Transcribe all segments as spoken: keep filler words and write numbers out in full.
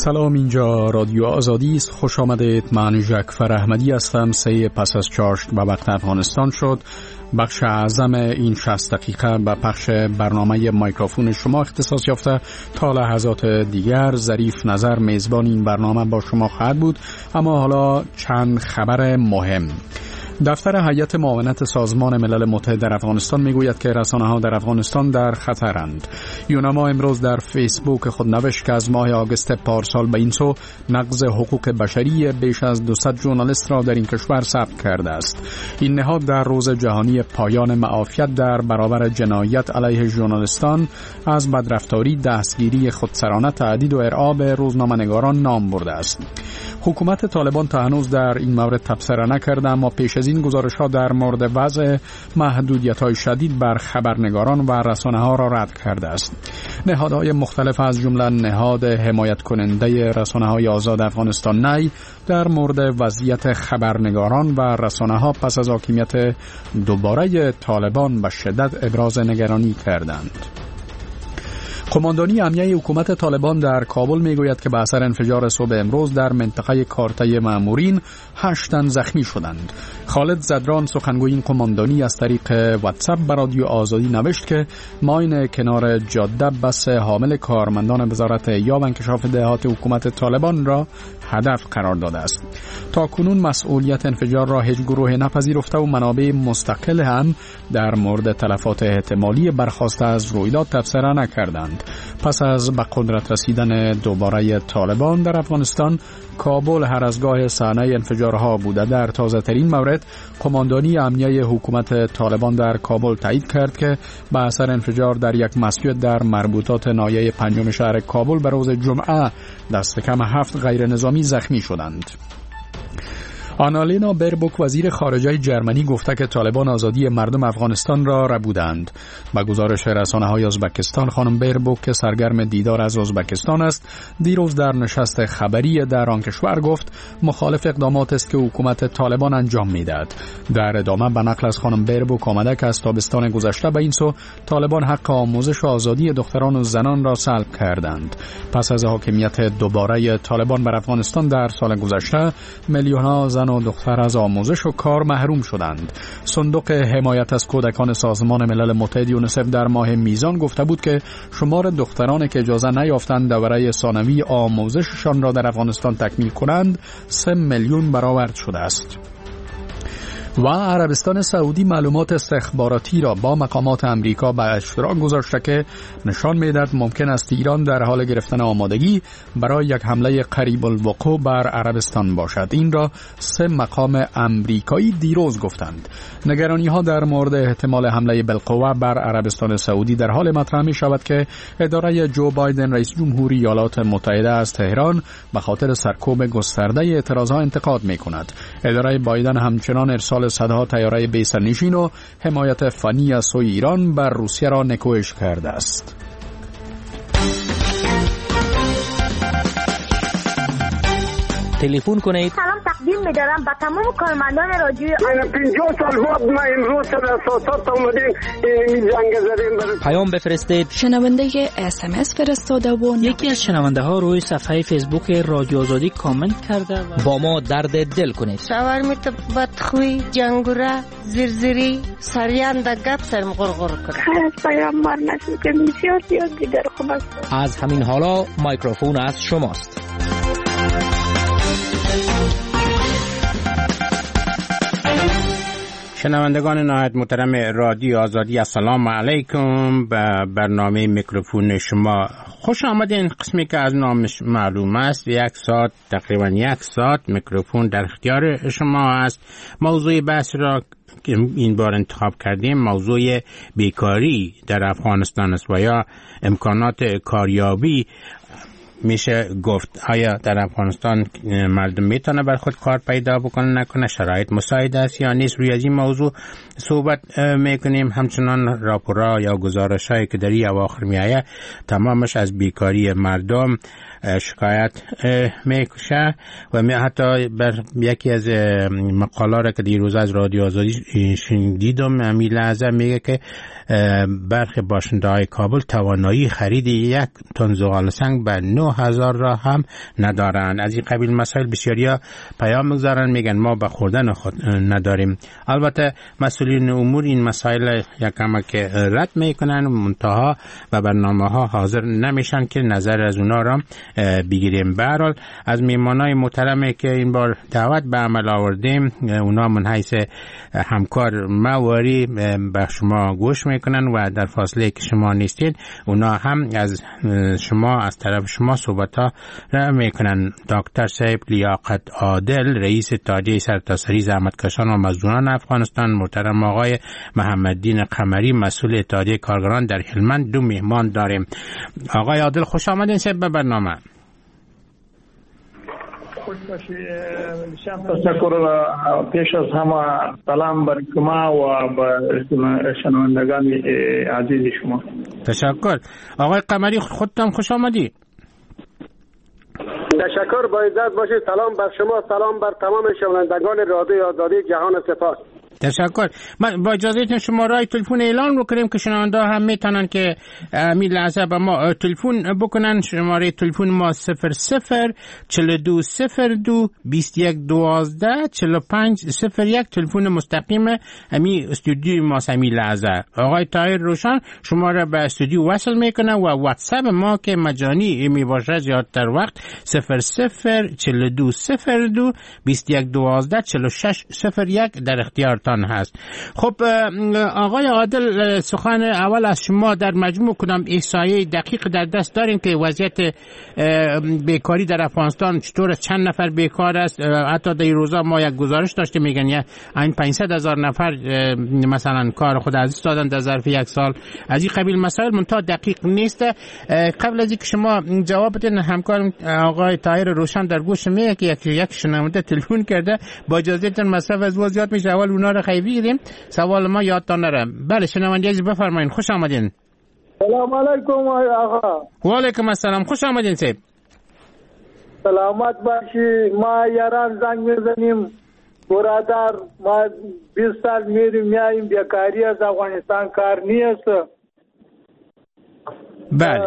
سلام، اینجا رادیو آزادی است. خوش آمدید. من جعفر احمدی هستم. سه پس از چاشت به وقت افغانستان شد. بخش اعظم این شصت دقیقه به پخش برنامه میکروفون شما اختصاص یافته. تا لحظات دیگر ظریف نظر میزبان این برنامه با شما خواهد بود. اما حالا چند خبر مهم. دفتر هیئت معاونت سازمان ملل متحد در افغانستان میگوید که رسانه‌ها در افغانستان در خطرند. یونما امروز در فیسبوک خود نوشت که از ماه آگوست پارسال به این سو نقض حقوق بشری بیش از دویست ژورنالیست را در این کشور ثبت کرده است. این نهاد در روز جهانی پایان معافیت در برابر جنایت علیه ژورنالیستان از بدرفتاری، دستگیری خودسرانه، تهدید و ارعاب روزنامه‌نگاران نام برده است. حکومت طالبان تا هنوز در این مورد تبصره نکرده، اما پیش از این گزارش‌ها در مورد وضع محدودیت‌های شدید بر خبرنگاران و رسانه‌ها را رد کرده است. نهادهای مختلف از جمله نهاد حمایت کننده رسانه‌های آزاد افغانستان نی در مورد وضعیت خبرنگاران و رسانه‌ها پس از حاکمیت دوباره طالبان به شدت ابراز نگرانی کردند. قماندانی امنیه حکومت طالبان در کابل میگوید که به اثر انفجار صبح امروز در منطقه کارته مامورین هشت تن زخمی شدند. خالد زدران سخنگوی این قماندانی از طریق واتساپ به رادیو آزادی نوشت که ماین کنار جاده بس حامل کارمندان وزارت یا و انکشاف دهات حکومت طالبان را هدف قرار داده است. تا کنون مسئولیت انفجار را هیچ گروه نپذیرفته و منابع مستقل هم در مورد تلفات احتمالی برخاسته از رویداد تبصره نکردند. پس از به قدرت رسیدن دوباره طالبان در افغانستان، کابل هر از گاه صحنه انفجارها بوده. در تازه ترین مورد قماندانی امنیه حکومت طالبان در کابل تایید کرد که به اثر انفجار در یک مسجد در مربوطات ناحیه پنجم شهر کابل به روز جمعه دست کم هفت غیر نظامی زخمی شدند. آنالینا بربوک وزیر خارجه جرمنی گفته که طالبان آزادی مردم افغانستان را ربودند. با گزارش رسانه‌های ازبکستان، خانم بربوک که سرگرم دیدار از ازبکستان است، دیروز در نشست خبری در آن کشور گفت مخالف اقدامات است که حکومت طالبان انجام می‌دهد. در ادامه به نقل از خانم بربوک آمده که از تابستان گذشته به این سو طالبان حق آموزش و آزادی دختران و زنان را سلب کردند. پس از حاکمیت دوباره طالبان بر افغانستان در سال گذشته، میلیون‌ها زن و دختر از آموزش و کار محروم شدند. صندوق حمایت از کودکان سازمان ملل متحد یونیسف در ماه میزان گفته بود که شمار دخترانی که اجازه نیافتند دوره ثانوی آموزششان را در افغانستان تکمیل کنند سه میلیون برآورد شده است. و عربستان سعودی معلومات استخباراتی را با مقامات امریکا به اشتراک گذاشته که نشان می‌دهد ممکن است ایران در حال گرفتن آمادگی برای یک حمله قریب الوقوع بر عربستان باشد. این را سه مقام امریکایی دیروز گفتند. نگرانی‌ها در مورد احتمال حمله بالقوه بر عربستان سعودی در حال مطرح می‌شود که اداره جو بایدن رئیس جمهوری ایالات متحده از تهران به خاطر سرکوب گسترده اعتراضها انتقاد می‌کند. اداره بایدن همچنان ارسال صدها طیاره بی‌سرنشین و حمایت فنی از سوی ایران بر روسیه را نکوهش کرده است. تلفن کنید. سلام تقدیم می‌دارم به تمام کارمندان رادیو. من پنجاه سال بعد ما امروز سر اساسات اومدیم این جنگ زدیم. پیام بفرستید. شنونده اس ام اس فرستاده و یکی از شنونده ها روی صفحه فیسبوک رادیو آزادی کامنت کرده و با ما درد دل کنید. شاورمیت بدخوی، جنگوره، زرزری، سریان د گپ سرم غرغر کنه. خلاص پیام مار نشد که بسیار زیاد دیگر خوب است. از همین حالا میکروفون از شماست. شنوندگان نهایت محترم رادیو آزادی، السلام علیکم. به برنامه میکروفون شما خوش آمدین. قسمی که از نامش معلوم است، یک ساعت تقریبا یک ساعت میکروفون در اختیار شما است. موضوع بحث را که این بار انتخاب کردیم موضوع بیکاری در افغانستان است و یا امکانات کاریابی. میشه گفت آیا در افغانستان مردم میتونه بر خود کار پیدا بکنه نکنه، شرایط مساعد است یا نیست. روی از این موضوع صحبت میکنیم. همچنان راپورها یا گزارش‌هایی که در این اواخر میآید تمامش از بیکاری مردم شکایت میکشه و می حتی بر یکی از مقالات که دیروز از رادیو آزادی دیدم امی لحظه میگه که برخی باشنده های کابل توانایی خرید یک تن زغال سنگ به نه نه هزار را هم ندارن. از این قبیل مسائل بسیاریا پیام میگذارن، میگن ما به خوردن خود نداریم. البته مسئولین امور این مسائل یکم که رد میکنن، منتها و برنامه ها حاضر نمیشن که نظر از اونا را بگیریم. به هر حال از میمانای محترمی که این بار دعوت به عمل آوردیم، اونا من حیث همکار مواری به شما گوش میکنن و در فاصله که شما نیستین اونا هم از شما از طرف شما صحبت ها را میکنن. دکتر صاحب لیاقت عادل، رئیس اتحادیه سرتاسری زحمتکشان و مزدوران افغانستان، محترم آقای محمددین قمری، مسئول اتحادیه کارگران در هلمند، دو مهمان داریم. آقای عادل خوش آمدین صاحب به برنامه. خوش باشی. تشکر. پیش از همه سلام بر شما و بر شنوندگان عزیز شما. تشکر. آقای قمری خودتان خوش آمدی. تشکر. با عزت باشید. سلام بر شما، سلام بر تمام شنوندگان رادیو آزادی جهان. سپاس. تشکر. من با اجازهتون شماره تلفن اعلان رو کنیم که شنونده هم میتونن که می لحظه به ما تلفن بکنن. شماره تلفن ما صفر صفر چهل و دو صفر دو بیست و یک دوازده چهل و پنج صفر یک. تلفن مستقیم امی استودیوی ما امی لحظه. آقای طاهر روشن شماره به استودیو وصل میکنه و واتساپ ما که مجانی می باشه زیادتر وقت صفر صفر چهل و دو صفر دو بیست و یک دوازده چهل و شش صفر یک در اختیار هست. خب آقای عادل، سخن اول از شما در مجموع کدام احصایه دقیق در دست دارین که وضعیت بیکاری در افغانستان چطور، چند نفر بیکار است؟ حتی در روزا ما یک گزارش داشته میگن یا این پانصد هزار نفر مثلا کار خود از دست دادن در ظرف یک سال. از این قبیل مسائل منتها دقیق نیست. قبل از اینکه شما جواب بدین، همکارم آقای طاهر روشن در گوش میگه که یک یک شنونده تلفن کرده، با اجازهتون مصرف از وضعیت میشه اول اونا رو خیلی بگیریم. سوال ما یادتان نره. بله شنونده عزیز بفرمایید. خوش آمدین. سلام علیکم آقا. و علیکم السلام. خوش آمدین صاحب. سلامت باشی. ما یاران زنگ میزنیم برادر، ما بیست سال میریم میاییم، بیکاری از افغانستان کار نیست. بله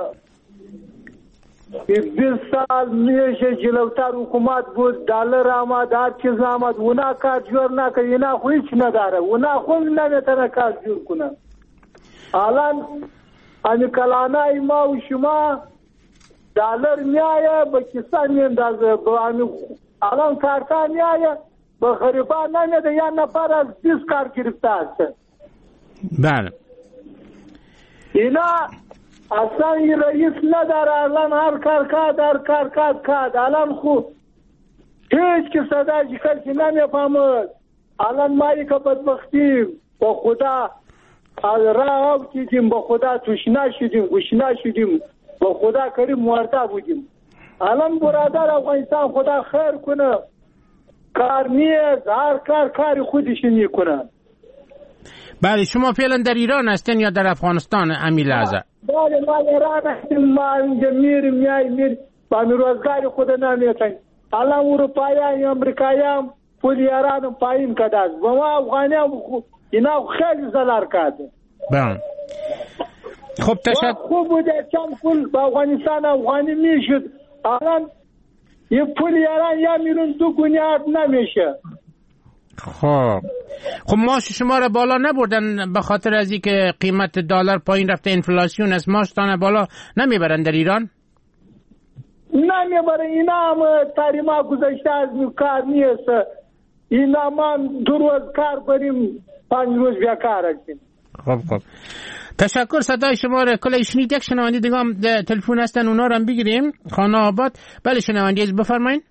بیست سال میشه جلوتر حکومت بود، دلار آمد، هر چیز آمد، اونا کار جور نکنه، اینا خو هیچ نداره، اونا خو نمیتونه کار جور کنه. الان امی کلانای ما و شما دلار میایه به کسان میندازه، الان کارکار میایه به غریبان نمیده، یا نفر از بیست کار گرفته است. بله اینا اصلا این رئیس نداره، الان هر کار کاد هر کار کاد کاد الان خوب هیچ که صدای کسی نمیفهمد. الان مایی که بدبختیم با خدا راه افتیدیم، با خدا تشنه شدیم، گشنه شدیم، با خدا کریم مرده بودیم. الان برادر افغانستان خدا خیر کنه، کار نیست، هر کار کار خودش میکنه. بله شما فعلا در ایران هستین یا در افغانستان امی لحظه؟ بله ما ایران هستیم، ما اینجا میریم میاییم میریم با روزگار خود نمیتونیم. الان اروپایی امریکایی پول ایران پایین کده است، با ما افغانی اینا خیلی زلال کرده. بله خب تشکر. خوب بوده چند پول با افغانستان افغانی میشد، الان یه پول ایران یا میرون دو گونیات نمیشه. خب خب معاش شما را بالا نبردن به خاطر از اینکه قیمت دلار پایین رفته، انفلاسیون از معاشتان بالا نمیبرن در ایران؟ نمیبرن، اینا هم تاریما گذاشته از کار نیست، اینا ما دو روز کار بریم پنج روز بیکار هستیم. خب خب تشکر. صدای شما را کلی شنید. یک شنونده دیگه هم تلفن هستن، اونا رو هم بگیریم. خانه آباد. بله شنونده بفرمایید.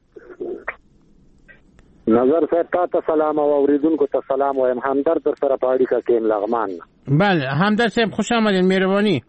نظر صاحب تا ته سلام او اوریدونکو ته سلام وایم. همدرد در سره په اړیکه کې لغمان. بله همدرد صاحب خوش آمدین، مهرباني.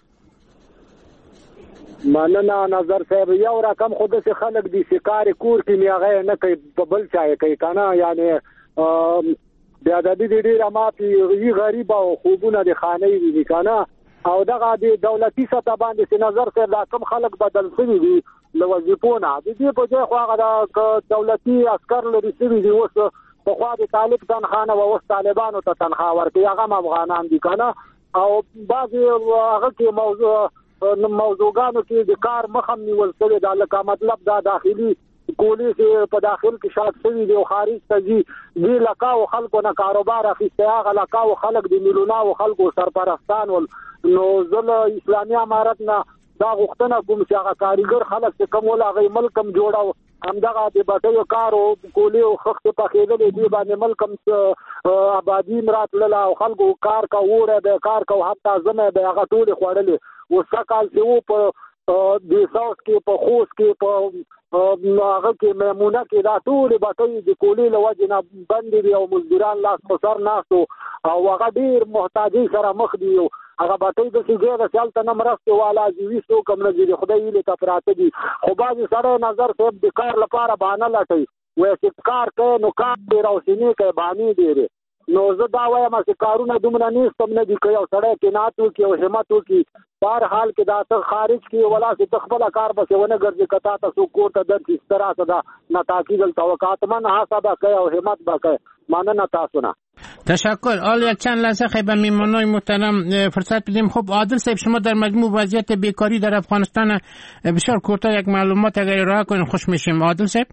مننه نظر صاحب. یو رقم خود سه خلک دي سکار کور کې میغه نه کوي، په بل چا کوي کنه، یعنی بیا د دې ډیره مافي یي غریب او خوبونه د خانه دي کنه، او دغه د دولتي سطح باندې سي نظر صاحب دا کم خلک بدل شوي دي لوظیفونه د دې په ځای خو هغه د دولتي عسكر لري شوي دي، اوس په خوا د طالب تنخواه نه اوس طالبانو ته تنخواه ورکوي، هغه افغانان دي کنه، او بعضې هغه کې موضوع موضوعګانو کې د کار مخم نیول شوی دا لکه مطلب دا داخلي کولی چې په داخل کې شاک شوی دی او خارج ته ځي دی لکاو خلکو نه کاروبار اخیستی هغه لکاو خلک د میلیوناو خلکو سرپرستان ول نو زه اسلامي امارت نه دا غوښتنه کوم چې هغه کاریګر خلک چې کوم ول هغه ملکم جوړاو همدغه د بټیو کار او کولی او خخت په کېدل دی باندې ملکم آبادی مراتله او خلکو کار کا وره به کار کا حتی زمه به هغه ټول خوړلې او سکال چې وو په د ساوث کې په خوست کې په هغه کې میمونه کې دا ټول بټي د کولی له وجه نه بندي دي او مزدوران لاس په سر ناستو او هغه ډیر محتاجي سره مخ دي هغه بټي د سیګه د چلته نه مرسته والا جیوي سو کوم نه دي خدای له تفراته دي خو باز سره نظر صاحب د کار لپاره بهانه لټي وې چې کار کوي نو کار دی راوسینی کوي باندې دی نو زه دا وایم چې کارونه دومره نيستم نه دي کوي او سره کې ناتو کې او همتو کې بهر حال کې دا ته خارج کې ولا چې تخبل کار بس ونه ګرځي کتا تاسو کوټه د دې طرح صدا نتاکید توقعات من حساب کوي او همت وکړي مانه تاسو نه تشکر. آل یک چند لحظه خیلی میمانای محترم فرصت بدیم. خب عادل صاحب شما در مجموع وضعیت بیکاری در افغانستان بسیار کوتاه یک معلومات اگر ارائه کنین خوش میشیم. عادل صاحب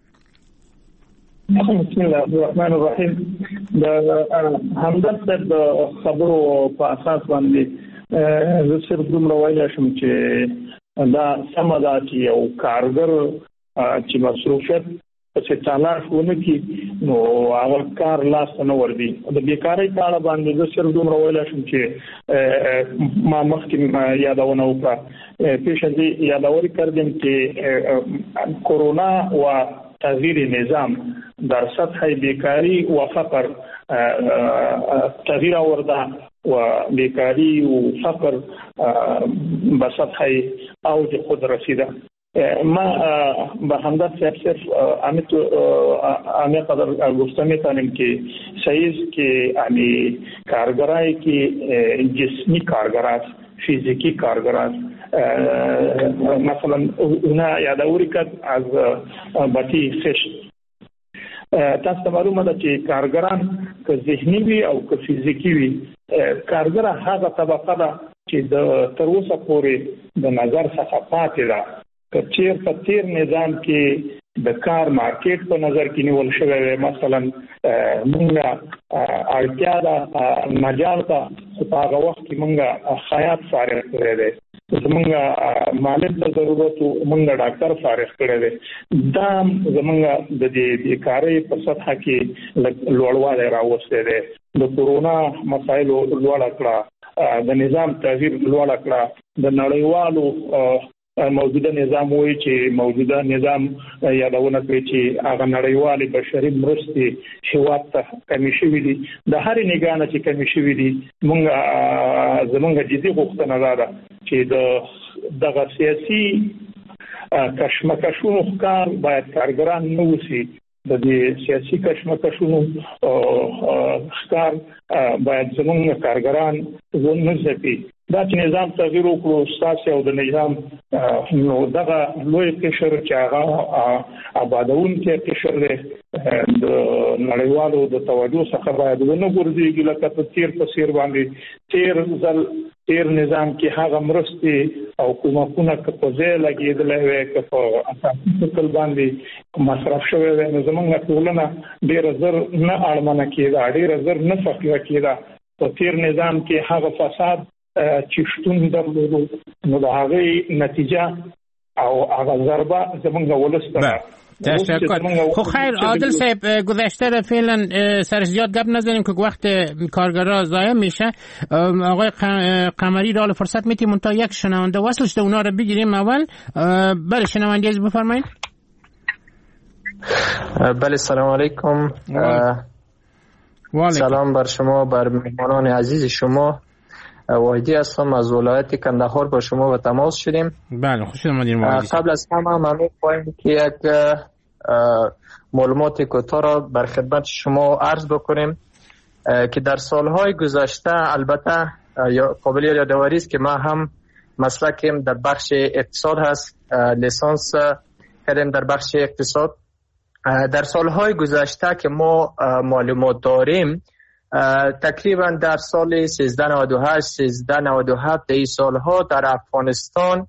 بسم الله الرحمن الرحیم. همدرد صاحب خبرو په اساس باندې زه صرف دومره ویلی شم چې دا سمه ده چې یو کارګر چې مصروفیت پسې تلاش ونه کړي نو هغه کار لاس ته نه ورځي. د بیکارۍ په اړه باندې زه صرف دومره ویلی شم چې ما مخکې یادونه وکړه پیشنځي یادوری کردیم که کرونا و تغییر نظام در سطح بیکاری و فقر تغییر آورده و بیکاری و فقر به سطح اوج خود رسیده. ما به همدرد صاحب صرف همه قدر گفته میتونیم که سعیز که یعنی کارگرایی که جسمی کارگر است فیزیکی کارگر است مثلا اونا یادوری کرد از بطی خشت تاسو معلومه ده چې کارګران که ذهني وي او که فزیکی وي کارګر هغه طبقه ده چې د تر اوسه پورې د نظر څخه پاتې ده که چیرته تیر نظام کې د کار مارکیټ په نظر کې نیول شوی وي مثلا موږ اړتیا ده مجال ته په هغه وخت کې موږ خیاط فارغ کړی دی زمونږ معلم ته ضرورت موږ ډاکټر فارغ کړی دی دا زمونږ د دې بیکارۍ په سطح کې لوړوالی راوستی دی د کورونا مسایلو لوړه کړه د نظام تغییر لوړه کړه د نړیوالو موجوده نظام وایي چې موجوده نظام یادونه کوي چې هغه نړیوالې بشري مرستې هېواد ته کمې شوي دي د هرې نګاه نه چې کمې شوي دي موږ زموږ جدي غوښتنه دا ده چې د دغه سیاسي کشمکشونو ښکار باید کارګران نه اوسي د دې سیاسي کشمکشونو ښکار باید زموږ کارګران ونه ځپي. دا چې نظام تغییر وکړو ستاسو او د نظام نو دغه لوی قشر چې هغه آبادونکي قشر دی د نړیوالو د توجه څخه باید ونه ګرځېږي لکه په تیر په څیر باندې تیر ځل تیر نظام کې هغه مرستې او کومکونه که په ځای لګېدلی وی که په اساسي شکل باندې مصرف شوی وی نو زموږ ټولنه ډېره زر نه اړمنه کېده ډېره زر نه فقیره کېده. په تیر نظام کې هغه فساد چې شتون درلودو نو د هغې نتیجه او هغه ضربه زمونږ ولس ته. تشکر. خب خیر عادل صاحب گذشته را فعلا سر زیاد گپ نزنیم که وقت کارگرها ضایع میشه. آقای قمری را فرصت میتیم تا یک شنونده وصلش ده اونا رو بگیریم اول. بله شنونده از بفرمایید. بله سلام علیکم. سلام بر شما بر مهمانان عزیز شما. واحدی هستم از ولایت کندهار با شما و تماس شدیم. بله خوش آمدید واحدی. قبل از همه من می‌خوایم که یک معلومات کوتاه را بر خدمت شما عرض بکنیم که در سالهای گذشته البته قابل یادآوری است که ما هم مسلکم در بخش اقتصاد هست، لیسانس کردیم در بخش اقتصاد. در سالهای گذشته که ما معلومات داریم تقریبا در سال سیزده نود و هشت سیزده نود و هفت این سالها در افغانستان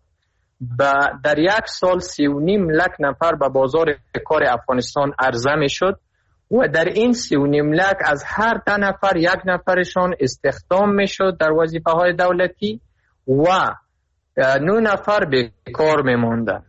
در یک سال سی و نیم لک نفر به بازار کار افغانستان عرضه می شد و در این سی و نیم لک از هر ده نفر یک نفرشان استخدام می شد در وظیفه های دولتی و نه نفر بیکار می ماندن.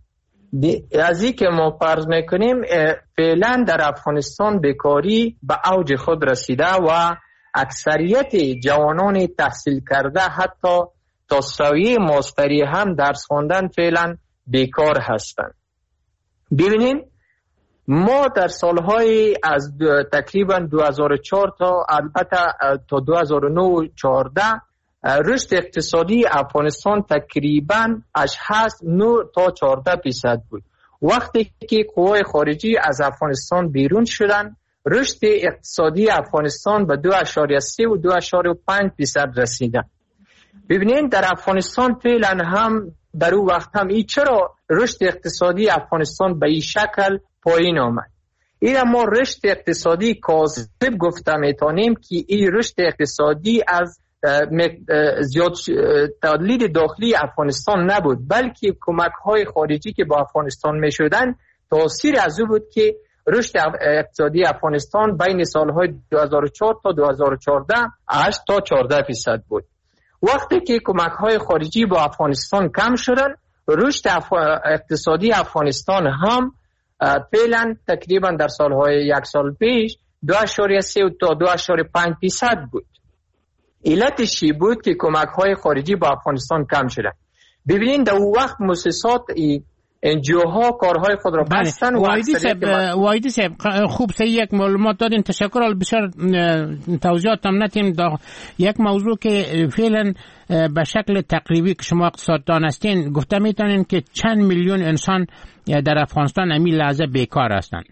از این که ما فرض میکنیم فعلا در افغانستان بیکاری به اوج خود رسیده و اکثریت جوانان تحصیل کرده حتی تا سویه ماستری هم درس خواندن فعلا بیکار هستند. ببینین ما در سالهای از تقریبا دو هزار و چهار تا البته تا دو هزار و نه و چهارده رشد اقتصادی افغانستان تقریبا از هشت نه تا چهارده درصد بود. وقتی که قوای خارجی از افغانستان بیرون شدن رشد اقتصادی افغانستان به دو اشاریه سه و دو اشاریه پنج درصد رسیده. ببینید در افغانستان فعلا هم در اون وقت هم ای چرا رشد اقتصادی افغانستان به این شکل پایین آمد؟ این ما رشد اقتصادی کاذب گفته میتونیم که این رشد اقتصادی از زیاد تولید داخلی افغانستان نبود بلکه کمک های خارجی که با افغانستان می شدن تاثیر از او بود که رشد اقتصادی افغانستان بین سالهای دو هزار و چهار تا دو هزار و چهارده هشت تا چهارده درصد بود. وقتی که کمک های خارجی با افغانستان کم شدن رشد اف... اقتصادی افغانستان هم فعلا تقریبا در سالهای یک سال پیش دو اشاریه سه تا دو اشاریه پنج درصد بود. علتش بود که کمک های خارجی با افغانستان کم شدن. ببینید در اون وقت مؤسسات انجیوها کارهای خود را بستن. وایدی صاحب خوب سه یک معلومات دادین، تشکر. بسیار توضیحات هم ندیم. یک موضوع که فعلا به شکل تقریبی که شما اقتصاددان هستین گفته میتونین که چند میلیون انسان در افغانستان امی لحظه بیکار هستند؟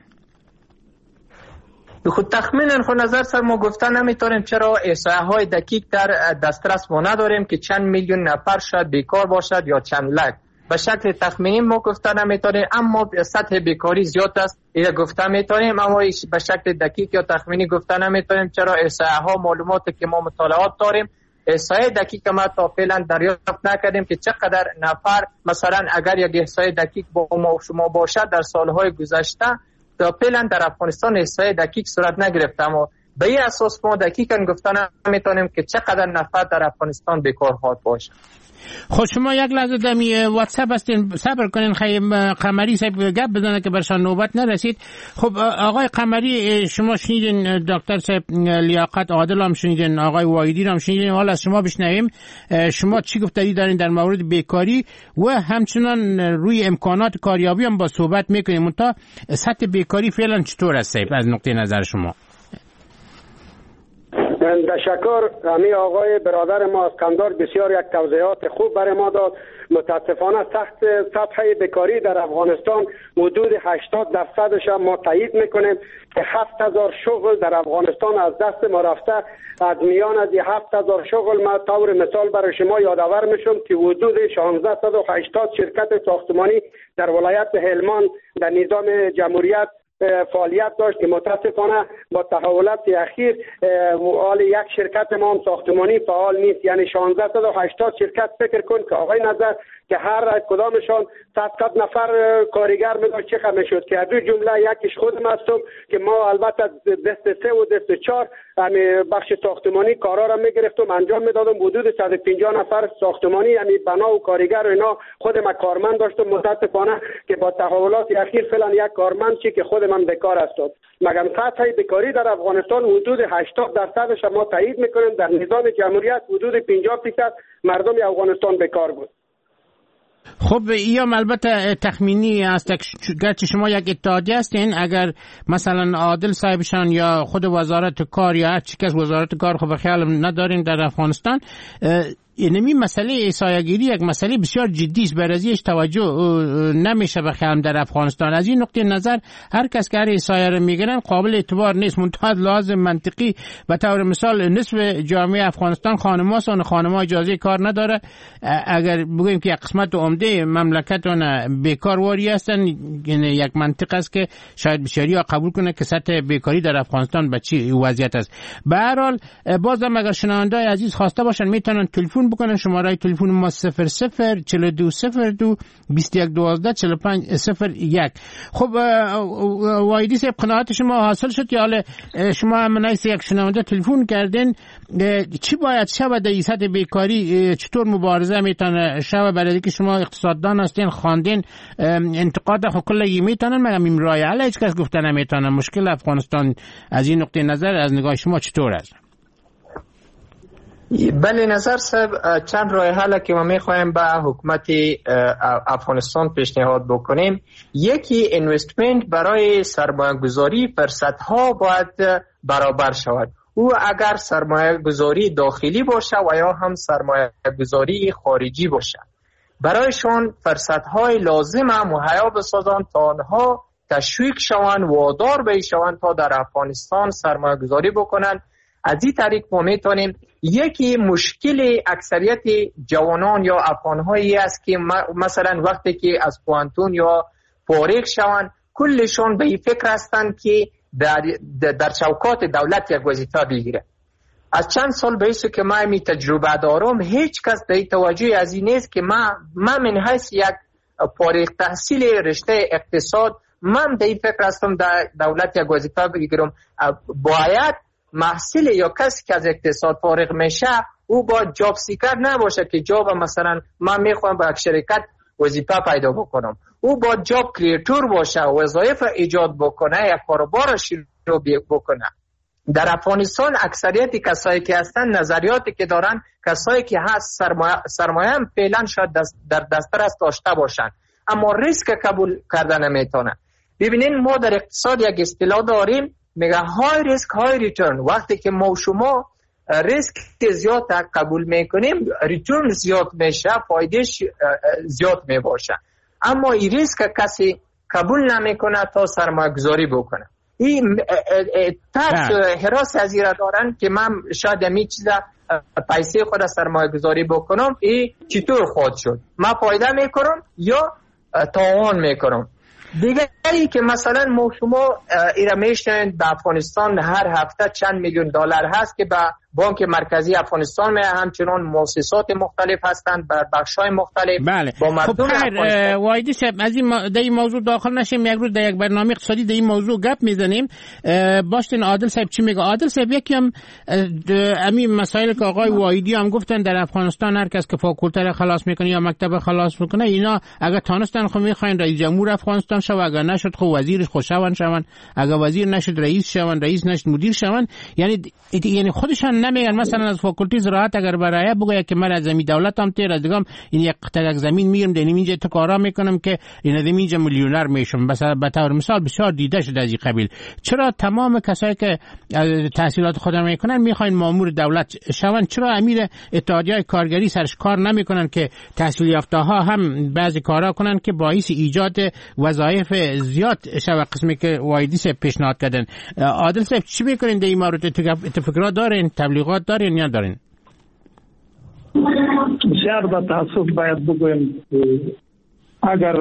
خود تخمیناً خود نظر سر ما گفتن نمیتونیم چرا احصایه های دقیق در دسترس ما نداریم که چند میلیون نفر شاید بیکار باشد یا چند لک. به شکل تخمینی ما گفتن نمیتونیم، اما سطح بیکاری زیاد است اینو گفتن میتونیم، اما به شکل دقیق یا تخمینی گفتن نمیتونیم چرا احصایه ها معلوماتی که ما مطالعات داریم احصایه دقیق ما تا فعلا دریافت نکردیم که چقدر نفر مثلا اگر یک احصایه دقیق با ما شما باشد در سالهای گذشته تا فعلا در افغانستان احصایه دقیق صورت نگرفته، اما به این اساس ما دقیقاً گفتن نمیتونیم که چقدر نفر در افغانستان بیکار خواهد باشد. خود شما یک لحظه دمی واتساپ هستین، صبر کنین خیلی قمری صاحب گپ بزنه که برشان نوبت نرسید. خب آقای قمری شما شنیدین، دکتر صاحب لیاقت عادل هم شنیدین، آقای وایدی هم شنیدین، حالا از شما بشنویم شما چی گفتگی دارین در مورد بیکاری و همچنان روی امکانات کاریابی هم با صحبت میکنیم. منتها سطح بیکاری فعلا چطور است از نقطه نظر شما؟ تشکر. امی آقای برادر ما از قندار بسیار یک توضیحات خوب برای ما داد. متاسفانه سخت سطح بیکاری در افغانستان حدود هشتاد درصدش ما تایید میکنیم که هفت هزار شغل در افغانستان از دست ما رفته. از میان از هفت هزار شغل ما طور مثال برای شما یادآور میشم که حدود شانزده صد و هشتاد شرکت ساختمانی در ولایت هلمند در نظام جمهوریت فعالیت داشت که متاسفانه با تحولات اخیر حال یک شرکت ما هم ساختمانی فعال نیست. یعنی شانزده صد و هشتاد شرکت فکر کن که آقای نظر که هر کدامشان صد نفر کارگر میداشت چقدر میشد که از دو جمله یکیش خودم هستم که ما البته دست سه و دست چهار یعنی بخش ساختمانی کارا را میگرفتم انجام میدادم. حدود صد و پنجاه نفر ساختمانی یعنی بنا و کارگر و اینا خودم کارمند داشتم. متاسفانه که با تحولات اخیر فعلا یک کارمند چی که خودم هم بیکار هستم. مگر سطح بیکاری در افغانستان حدود هشتاد درصدش ما تایید میکنیم. در نظام جمهوریت حدود پنجاه درصد مردم افغانستان بیکار بود. خب ایام البته تخمینی است، گرچه شما یک اتحادیه هستین، اگر مثلا عادل صاحبشان یا خود وزارت کار یا هر چی کس وزارت کار خب خیال نداریم در افغانستان اینمی مسئله سایه‌گیری یک مسئله بسیار جدی است، بر ازش توجه نمیشه بخوام در افغانستان. از این نقطه نظر هر کس که هر سایه رو میگیرن قابل اعتبار نیست، منتها لازم منطقی به طور مثال نصف جامعه افغانستان خانم‌هاست و خانم‌ها اجازه کار نداره. اگر بگوییم که یک قسمت عمده مملکت اون بیکارواری هستن، یعنی یک منطق است که شاید بسیاری قبول کنه که سطح بیکاری در افغانستان به چی وضعیت است. به هر حال بازم اگر شنونده‌های عزیز خواسته باشن میتونن تلفن بکنن. شماره تلفن ما صفر صفر چهل و دو صفر دو بیست و یک دوازده چهل و پنج صفر یک. خب وایدی صاحب قناعت شما حاصل شد یا حالا شما هم نایس یک شنونده تلفن کردین، چی باید شود در سطح بیکاری؟ چطور مبارزه میتونه شود؟ برای که شما اقتصاددان هستین خواندین، انتقاد خو کلی میتونن مگه این راه حل هیچ کس گفته نمیتونه. مشکل افغانستان از این نقطه نظر از نگاه شما چطور است؟ بله نظر صاحب، چند راه حل که ما میخوایم به حکومت افغانستان پیشنهاد بکنیم. یکی اینوستمنت برای سرمایه گذاری فرصت ها باید برابر شود. او اگر سرمایه گذاری داخلی باشه و یا هم سرمایه گذاری خارجی باشه، برایشان فرصت های لازم مهیا بسازند تا آنها تشویق شوند، وادار بشوند تا در افغانستان سرمایه گذاری بکنند. از این طریق ما میتونیم یکی مشکل اکثریت جوانان یا افغانهایی است که مثلا وقتی که از پوانتون یا فارغ شوند کلشون به این فکر هستند که در, در چوکات دولت یک وظیفه بگیره. از چند سال بیسو که ما می تجربه دارم، هیچ کس در توجه از این نیست که ما ما من حیث یک فارغ تحصیل رشته اقتصاد من در این فکر هستم در دولت یک وظیفه بگیرم. باید محصول یا کسی که از اقتصاد فارغ میشه او با جاب سیکر نباشه که جاب مثلا من میخوام با یک شرکت وظیفه پیدا بکنم. او با جاب کریئتور باشه، وظایف ایجاد بکنه، یک کاروبار شروع بکنه. در افغانستان اکثریت کسایی که هستن نظریاتی که دارن کسایی که هست سرمایه, سرمایه هم فعلا شاید دست در دسترس داشته باشن اما ریسک قبول کردن نمیتونن. ببینین ما در اقتصاد یک اصطلاح داریم میگه های ریسک های ریترن. وقتی که ما شما ریسک زیاد قبول میکنیم ریترن زیاد میشه، فایدهش زیاد میباشه. اما این ریسک کسی قبول نمیکنه تا سرمایه گذاری بکنه. این ترس حراس از ایره دارن که من شاید می چیزا پیسه خود سرمایه گذاری بکنم این چطور خود شد، من فایده میکنم یا تاوان میکنم. دیگری که مثلا ما شما ایره میشنید به افغانستان هر هفته چند میلیون دلار هست که به بانک مرکزی افغانستان می همچنان مؤسسات مختلف هستند بر بخش‌های مختلف. بله. با مردم خب خیر وایدی صاحب از این در این موضوع داخل نشیم، یک روز در یک برنامه اقتصادی در این موضوع گپ میزنیم. باشین عادل صاحب چی میگه؟ عادل صاحب یکی هم همین مسائل که آقای وایدی هم گفتن در افغانستان هر کس که فاکولته خلاص میکنه یا مکتب خلاص میکنه اینا اگر تانستن خو میخواین رئیس جمهور افغانستان شو، اگر نشد خو وزیرش خو شون شون، اگر وزیر نشد رئیس شون، رئیس نشد مدیر شون. یعنی یعنی خودشان نمیگن مثلا از فاکولته زراعت اگر برای بگه که من از زمین دولتم تیر از دیگم این یک قطعه زمین میگیرم در اینجا تو کارا میکنم که این اینجا میلیونر میشم. بس به طور مثال بسیار دیده شده از این قبیل. چرا تمام کسایی که تحصیلات خودم میکنن میخواین مامور دولت شون؟ چرا امیر اتحادیه کارگری سرش کار نمیکنن که تحصیل یافته ها هم بعضی کارا کنن که باعث ایجاد وظایف زیاد شوه؟ قسمی که وایدی سے پیشنهاد کردن. عادل صاحب چی میکنین در این مورد؟ اتفاقات دارین، تبلیغات دارین یا دارین؟ بسیار با تاسف باید بگویم اگر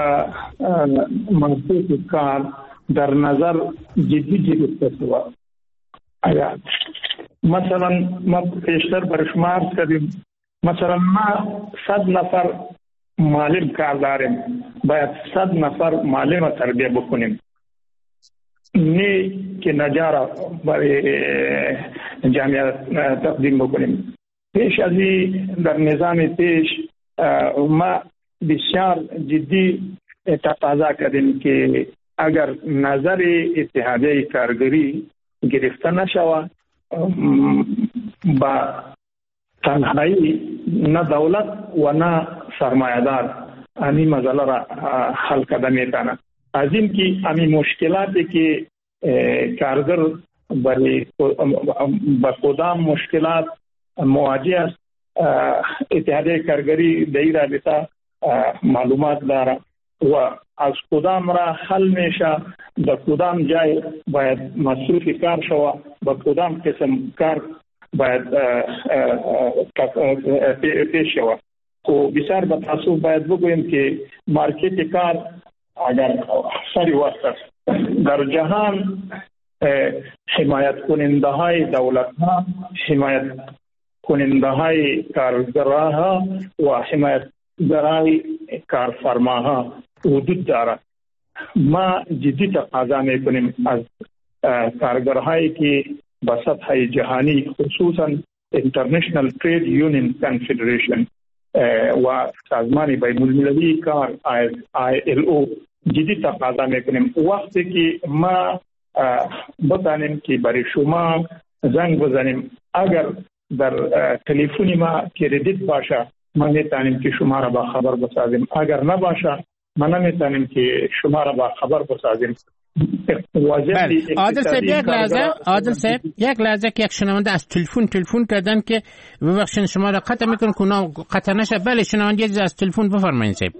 منصوص کار در نظر جدی گرفته شود، اگر مثلا ما پیشتر بر شما عرض کردیم مثلا ما صد نفر معلم کار داریم، باید صد نفر معلم تربیه بکنیم، نه که نجار برای جامعه تقدیم بکنیم. پیش از این در نظام پیش ما بسیار جدی تقاضا کردیم که اگر نظر اتحادیه کارگری گرفته نشود با تنهایی نه دولت و نه سرمایه‌دار این مسئله را حل کرده میتونه. از این که همین مشکلاتی که کارگر برای با کدام مشکلات مواجه است اتحادیه کارگری در این رابطه معلومات داره و از کدام را حل میشه، در کدام جای باید مصروف کار شود، با کدام قسم کار باید پیش شود. و بسیار به تاسف باید بگوییم که مارکت کار اگر سری وقت است در جهان حمایت کننده های دولت ها، حمایت کننده های کارگرها و حمایت های کارفرماها وجود دارد. ما جدی تقاضا میکنیم از کارگرهایی که به سطح جهانی خصوصا International Trade Union Confederation و سازمان بین المللی کار آی ال او جدی تقاضا میکنیم وقتی که ما بتانیم که برای شما زنگ بزنیم، اگر در تلفن ما کردیت باشه ما میتونیم که شما را با خبر بسازیم، اگر نباشه ما نمیتونیم که شما را با خبر بسازیم. عادل صاحب یک لحظه عادل صاحب یک لحظه که یک شنونده از تلفن تلفن کردن که ببخشید شما را قطع میکنم که قطع نشه. بله شنونده از تلفن بفرمایید صاحب.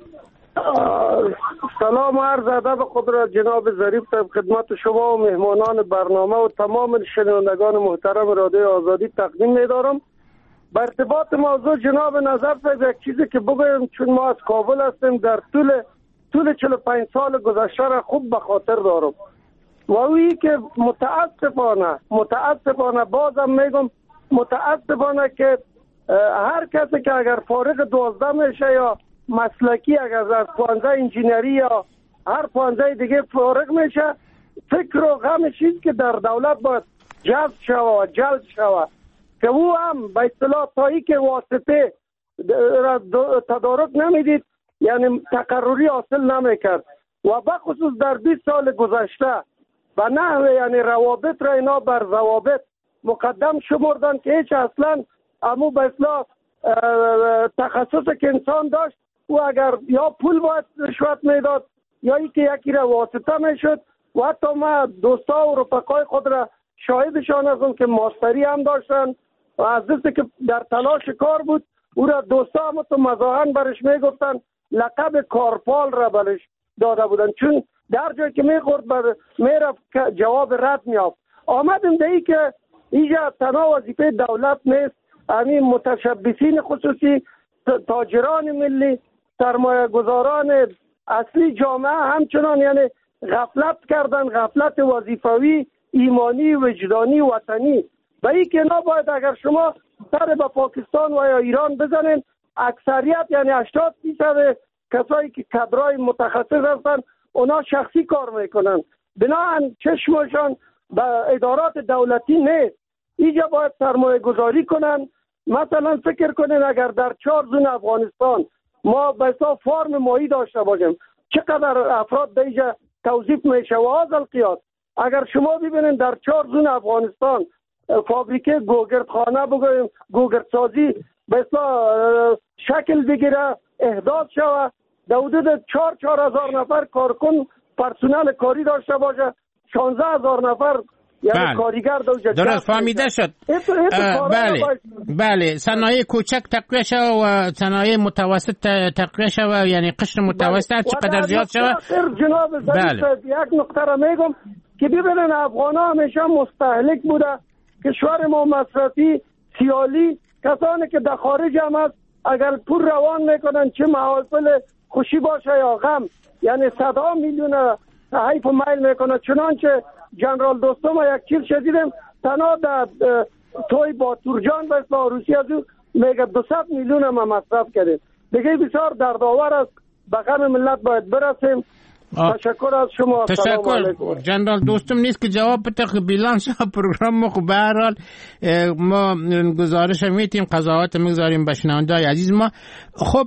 سلام عرض ادب قدرت جناب ظریف صاحب، خدمت شما و مهمانان برنامه و تمام شنوندگان محترم رادیو آزادی تقدیم می‌دارم. به ارتباط موضوع جناب نظر صاحب یک چیزی که بگویم، چون ما از کابل هستیم، در طول طول چهل و پنج سال گذشته را خوب به خاطر دارم و اویی که متاسفانه متاسفانه بازم میگم متاسفانه که هر کسی که اگر فارغ دوازده میشه یا مسلکی اگر از پانزده انجینری یا هر پانزده دیگه فارغ میشه، فکر و غمش چیز که در دولت باید جذب شوه و جلب شوه که او هم به اصطلاح تایی که واسطه تدارک نمیدید یعنی تقرری حاصل نمیکرد و بخصوص در بیست سال گذشته و نحوه یعنی روابط را اینا بر ضوابط مقدم شمردن که هیچ اصلا امو به اصطلاح تخصص که انسان داشت و اگر یا پول باید رشوت میداد یا ای که یکی را واسطه میشد و حتی ما دوستا و رفقای خود را شاهدشان هستم که ماستری هم داشتن و از دسته که در تلاش کار بود او را دوستا هم تو مزاحن برش میگفتن لقب کارپال را برش داده بودن، چون در جایی که میخورد بر میرفت جواب رد میافت. آمدیم دیگه که اینجا تنها وظیفه دولت نیست، همین متشبثین خصوصی، تاجران ملی، سرمایه گذاران اصلی جامعه همچنان یعنی غفلت کردن، غفلت وظیفوی ایمانی وجدانی وطنی و این که نباید اگر شما سر به پاکستان و یا ایران بزنین اکثریت یعنی هشتاد درصد کسایی که کادرای متخصص هستن اونا شخصی کار میکنن، بنابراین چشمشان به ادارات دولتی نیست. اینجا باید سرمایه گذاری کنن. مثلا فکر کنین اگر در چهار زون افغانستان ما به حساب فارم ماهی داشته باشیم چقدر افراد در اینجا توظیف میشه و از القیاس اگر شما ببینین در چهار زون افغانستان فابریکه گوگردخانه بگویم گوگرد سازی به حساب شکل بگیره احداث شوه در حدود چهار چهار هزار نفر کارکن پرسنل کاری داشته باشه شانزده هزار نفر یعنی بله. کارگر درست فهمیده شد. بله بله صنایع کوچک تقویه شد و صنایع متوسط تقویه شد یعنی قشر متوسط چقدر زیاد شد. جناب بله. یک نقطه را میگم که ببینن افغان ها همیشه مستهلک بوده، کشور ما مصرفی سیالی، کسانی که در خارج هم هست اگر پول روان میکنن چه محافل خوشی باشه یا غم یعنی صدها میلیون حیف و میل میکنه. چنانچه جنرال دوستم یک چیز شدیدم تنها در توی با تورجان به اسم روسی از او میگه دویست میلیون هم مصرف کردیم. دیگه بسیار دردآور است، به غم ملت باید برسیم. آه. تشکر از شما. تشکر جنرال دوستم نیست که جواب بده بیلانس پروگرام ما. خب به هر حال ما گزارش میتیم قضاوت میگذاریم به شنونده‌های عزیز ما. خب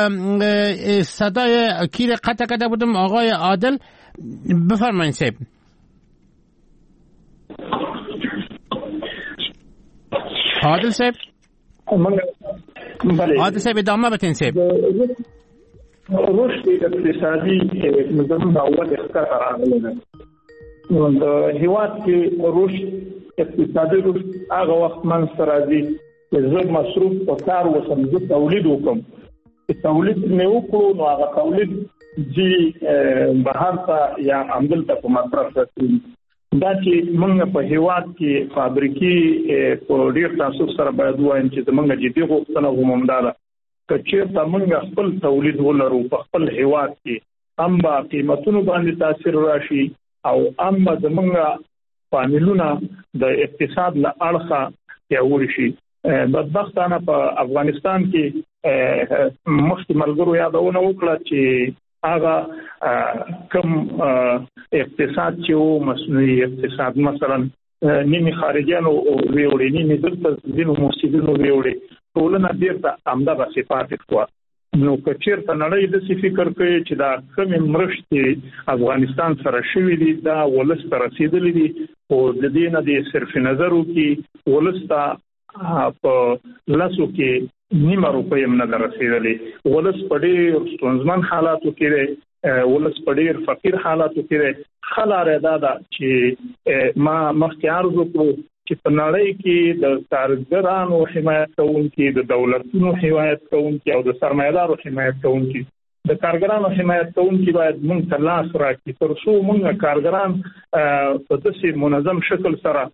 صدای کی را قطع کرده بودم؟ آقای عادل بفرمایید صاحب. عادل صاحب عادل صاحب ادامه بتین صاحب. رشد اقتصادي نظام اول اختیار راغلی دی نو د هیواد کې رشد اقتصادي رشد هغه وخت منځته راځي زه مصروف په کار وسم زه تولید وکم چې تولید مې وکړو نو هغه تولید چې بهر ته یا عمدلته په مصرف راځي دا چې موږ په هیواد کې فابریکې په ډیر تاسو سره باید وایم چې موږ جدي غوښتنه کوم دا ده چې چیرته موږ خپل تولید ولرو په خپل هیواد کې هم با قیمتونو باندې تاثیر راشي او هم با زموږ فامیلونه د اقتصاد له اړخه پیاوړي شي. بدبختانه په افغانستان کې مخکې ملګرو یادونه وکړه چې هغه کوم اقتصاد چې او مصنوعي اقتصاد مثلا نیمه خارجيانو ویوړي نیمه دلته دینو مسجدونو ویوړي ټولنه بیرته امدا صفات شو. نو کچیر ته نړۍ د فکر کوي چې دا کوم مرشتي افغانستان سره شوې دي دا ولست رسیدلې دي او د دې نه د صرف نظر وکي ولستا په لاسو کې نیمه روپۍ هم نه رسیدلې ولس په ډېر ستونزمن حالاتو کې ولس په ډېر فقیر حالاتو کې خلاره دا ده چې ما مخکې عرض وکړو چې په نړۍ کې د کارګرانو حمایت کوونکي د دولتونو حمایت کوونکي او د سرمایدارو حمایت کوونکي د کارګرانو حمایت کوونکي باید موږ ته لاس راکړي تر څو موږ کارګران په داسې منظم شکل سره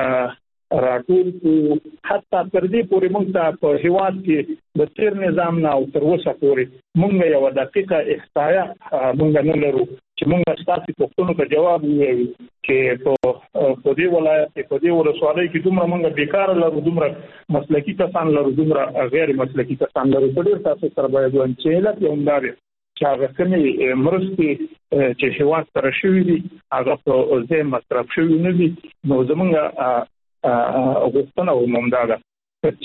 راټول کړو حتی تر دې پورې موږ ته په هیواد کې د تیر نظام نه او تر اوسه پورې موږ یو دقیقه احصایه موږ نه لرو چې موږ ستاسو پوښتنو ته جواب ووایو چې په دې ولایت کې په دې ولسوالۍ کې دومره موږ بیکار لرو دومره مسلکي کسان لرو دومره غیر مسلکي کسان لرو په ډېر تاسو سره باید وایي چې علت یې همدا دی چې هغه کومې مرستې چې هیواد سره شوي دي هغه په ځای مصرف شوي نه دي نو زموږ غوښتنه همدا ده چې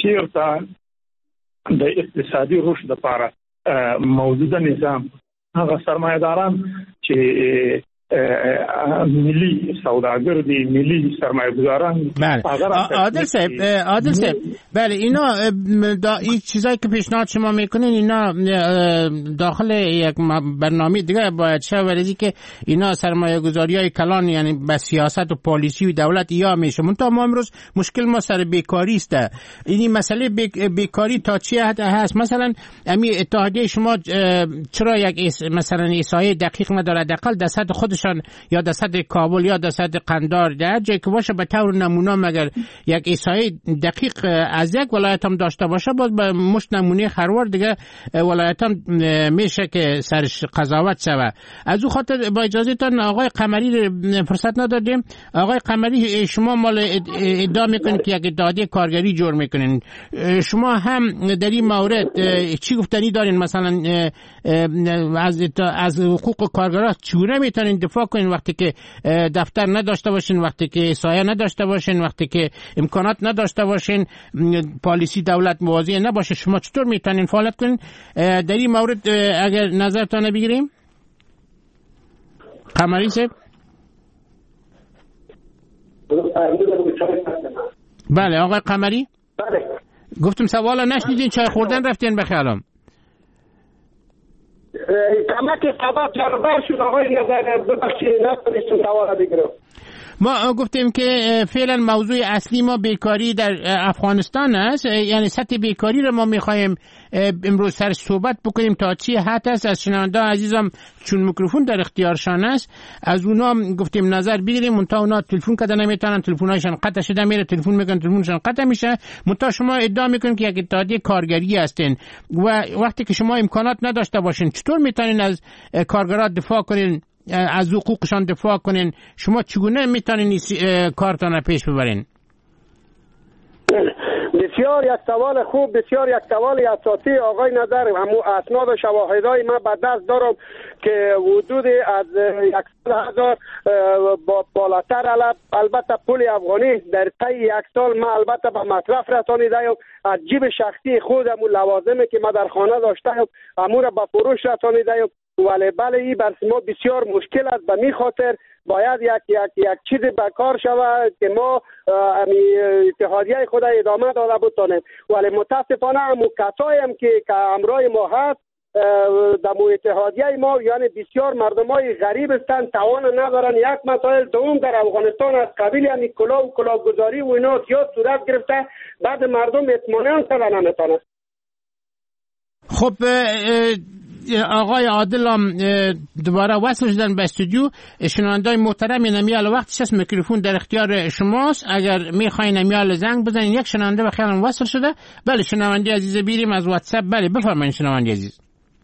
چېرته د اقتصادي رشد لپاره موجوده نظام هغه سرمایه‌داران چې ملی سوداگر دی ملی سرمایه‌گذاران بله عادل صاحب عادل صاحب بله اینا این چیزایی که پیشنهاد شما میکنین اینا داخل یک برنامه دیگه باید شود که اینا سرمایه‌گذاری‌های کلان یعنی به سیاست و پالیسی و دولت یا میشه منتها ما امروز مشکل ما سر بیکاری است. این مسئله بیکاری تا چی حد هست مثلا امی اتحادیه شما چرا یک مثلا احصایه دقیق نداره حداقل دست خود یا در سطح کابل یا در سطح قندار در جایی که باشه به طور نمونه مگر یک احصایه دقیق از یک ولایت هم داشته باشه باز به مشت نمونه خروار دیگه ولایت هم میشه که سرش قضاوت شوه. از او خاطر با اجازه تان آقای قمری فرصت ندادیم. آقای قمری شما مال ادعا میکنید که یک اتحادیه کارگری جور میکنین شما هم در این مورد چی گفتنی دارین مثلا از از حقوق کارگران چگونه میتونین دفاع کنین وقتی که دفتر نداشته باشین وقتی که سایه نداشته باشین وقتی که امکانات نداشته باشین پالیسی دولت موازی نباشه شما چطور میتونین فعالیت کنین در این مورد اگر نظرتان بگیریم؟ قمری صاحب بله آقای قمری بله گفتم سوال نشنیدین چای خوردن رفتین بخیالم کمک سبب جربر شد آقای نظر ببخشید نتونستم سوال بگیرم. ما گفتیم که فعلا موضوع اصلی ما بیکاری در افغانستان است یعنی سطح بیکاری رو ما میخوایم امروز سر صحبت بکنیم تا چی حد است. از شنونده عزیزم چون میکروفون در اختیارشان است از اونا گفتیم نظر بگیریم منتها اونا تلفن کده نمیتونن تلفن‌هاشون قطع شده میره تلفن میگن تلفنشون قطع میشه منتها شما ادعا میکنید که یک اتحادیه کارگری هستین و وقتی که شما امکانات نداشته باشین چطور میتونین از کارگران دفاع کنین از حقوقشان دفاع کنین شما چگونه میتونین کارتان پیش ببرین؟ بسیار یک سوال خوب بسیار یک سوال اساسی آقای نظر همو اسناد و شواهدای من به دست دارم که حدود از یک هزار با بالاتر البته پول افغانی در طی یک سال من البته به مصرف رسانیدم از جیب شخصی خودم و لوازمی که من در خانه داشتم امور به فروش رسانیدم ولی بله این بر ما بسیار مشکل است به می خاطر باید یک یک یک چیز بکار شود که ما اتحادیه خود ادامه داده بتانیم ولی متاسفانه همون کسایی هم که امرای ما هست در اتحادیه ما یعنی بسیار مردم های غریب هستند، توان ندارن. یک مسائل دوم در افغانستان از قبیل یعنی کلاه و کلاهگذاری و اینا زیاد صورت گرفته، بعد مردم اطمینان سره نمیتونه. خب آقای عادل هم دوباره وصل شدن به استودیو. شنوندای محترم نمیال وقتش است، میکروفون در اختیار شماست. اگر میخواین نمیال زنگ بزنین. یک شنونده بخیرم وصل شده. بله شنونده عزیز بیریم از واتساپ. بله بفرمایید شنونده عزیز.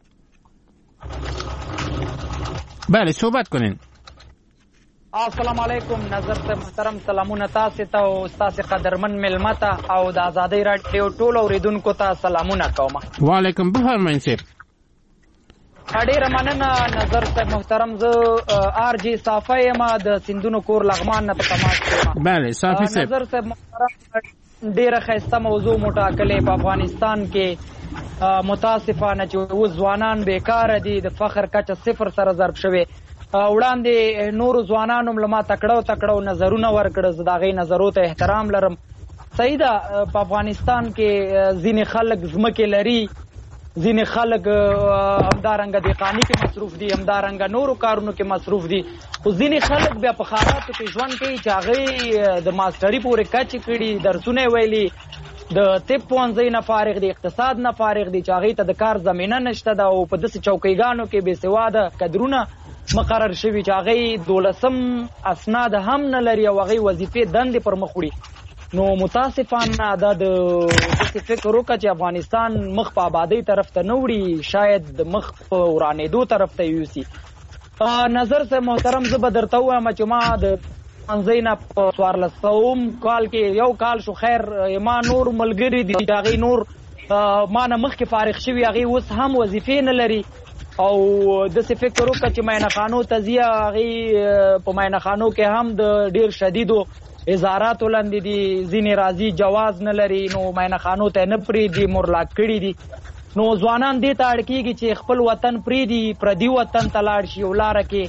بله صحبت کنین. السلام علیکم نظر ته محترم، سلامونه تاسو ته او تاسو قدرمن ملمه ته او د آزادۍ راډیو ټول اوریدونکو ته سلامونه کوم. وعلیکم بفرمایئ. ډیره مننه نظر ته محترم. زه آر جی صافی یم د سیندونو کور لغمان نه تماس کوم. بله صافی صاحب. نظر ته محترم ډیره ښایسته موضوع مټاکلې په افغانستان کې. متاسفانه چې و ځوانان بیکاره دي، د فخر کچه صفر سره ضرب شوی. وړاندې نورو ځوانانو ملما تکړو تکړو نظرونه ورکړه، زه د هغې نظرو ته احترام لرم. صحیح ده په افغانستان کې ځینې خلک ځمکې لري، ځینې خلک همدارنګه دهقاني کې مصروف دي، همدارنګه نورو کارونو کې مصروف دي، خو ځینې خلک بیا په ښاراتو کې ژوند کوي چې هغې د ماسټري پورې کچې کړي، درسونه ویلي، د طب پوهنځۍ نه فارغ دي، اقتصاد نه فارغ دي، چې هغې ته د کار زمینه نشته ده او په داسې چوکیګانو کې بې سواده کدرونه مقرر شوي چې هغې دولسم اسناد هم نه لري او هغې وظیفې دندې پر مخ وړي. نو متاسفانه دا د داسې فکر وکړه چې افغانستان مخ په آبادۍ طرف ته نه وړي، شاید د مخ په ورانېدو طرف ته یوسي. نظر صاحب محترم زه به درته ووایم چې ما د پوهنځۍ نه په څوارلس سوم کال کې یو کال شو، خیر ما نور ملګري دي چې هغې نور ما نه مخکې فارغ شوي، هغې اوس هم وظیفې نه لري او داسې فکر وکړه چې مینهخانو ته ځي، هغې په مینهخانو کې هم د ډېر شدیدو ازاراتو لاندې دي، ځینې راځي جواز نه لري، نو مینهخانو ته نه پرېږدي، مرلاک کړي دي. نو ځوانان دې ته اړ کېږي چې خپل وطن پرېږدي، پردي وطن ته لاړ شي او لاره کې